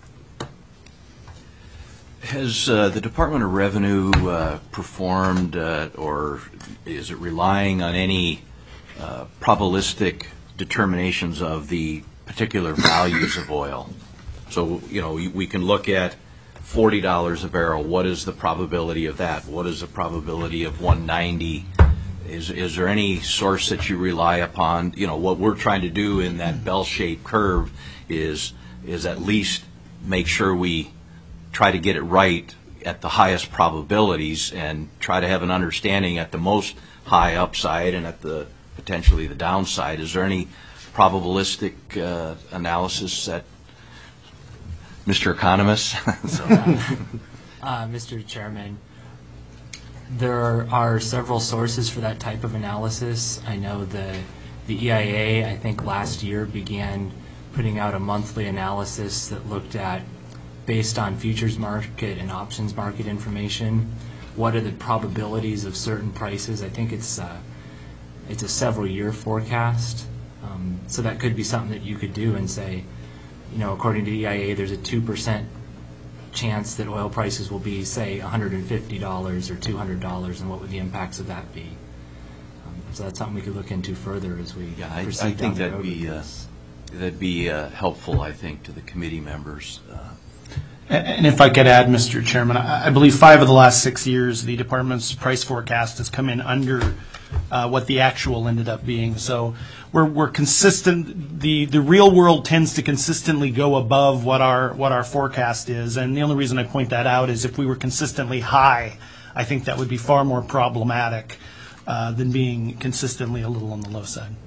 S1: Has uh, the Department of Revenue uh, performed, uh, or is it relying on any uh, probabilistic determinations of the particular values of oil? So, you know, we can look at forty dollars a barrel. What is the probability of that? What is the probability of one ninety? Is is there any source that you rely upon? You know, what we're trying to do in that bell-shaped curve is is at least make sure we try to get it right at the highest probabilities and try to have an understanding at the most high upside and at the potentially the downside. Is there any probabilistic uh, analysis that Mister Economist? so.
S6: uh, Mister Chairman, there are several sources for that type of analysis. I know the the E I A, I think last year, began putting out a monthly analysis that looked at, based on futures market and options market information, what are the probabilities of certain prices. I think it's uh, it's a several year forecast. Um, so that could be something that you could do and say, you know, according to E I A, there's a two percent chance that oil prices will be, say, one hundred fifty dollars or two hundred dollars, and what would the impacts of that be? Um, so that's something we could look into further as we
S1: yeah, I,
S6: proceed
S1: I
S6: down
S1: think
S6: the
S1: that'd
S6: road
S1: be
S6: with
S1: uh,
S6: this.
S1: that'd be uh, helpful, I think, to the committee members. Uh,
S4: And if I could add, Mister Chairman, I I believe five of the last six years, the department's price forecast has come in under uh, what the actual ended up being. So we're we're consistent. The the real world tends to consistently go above what our what our forecast is. And the only reason I point that out is if we were consistently high, I think that would be far more problematic uh, than being consistently a little on the low side.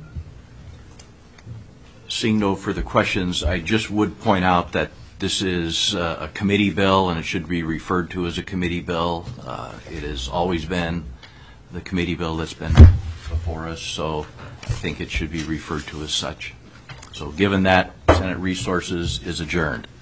S1: Seeing no further questions, I just would point out that this is uh, a committee bill, and it should be referred to as a committee bill. Uh, it has always been the committee bill that's been before us, so I think it should be referred to as such. So given that, Senate Resources is adjourned.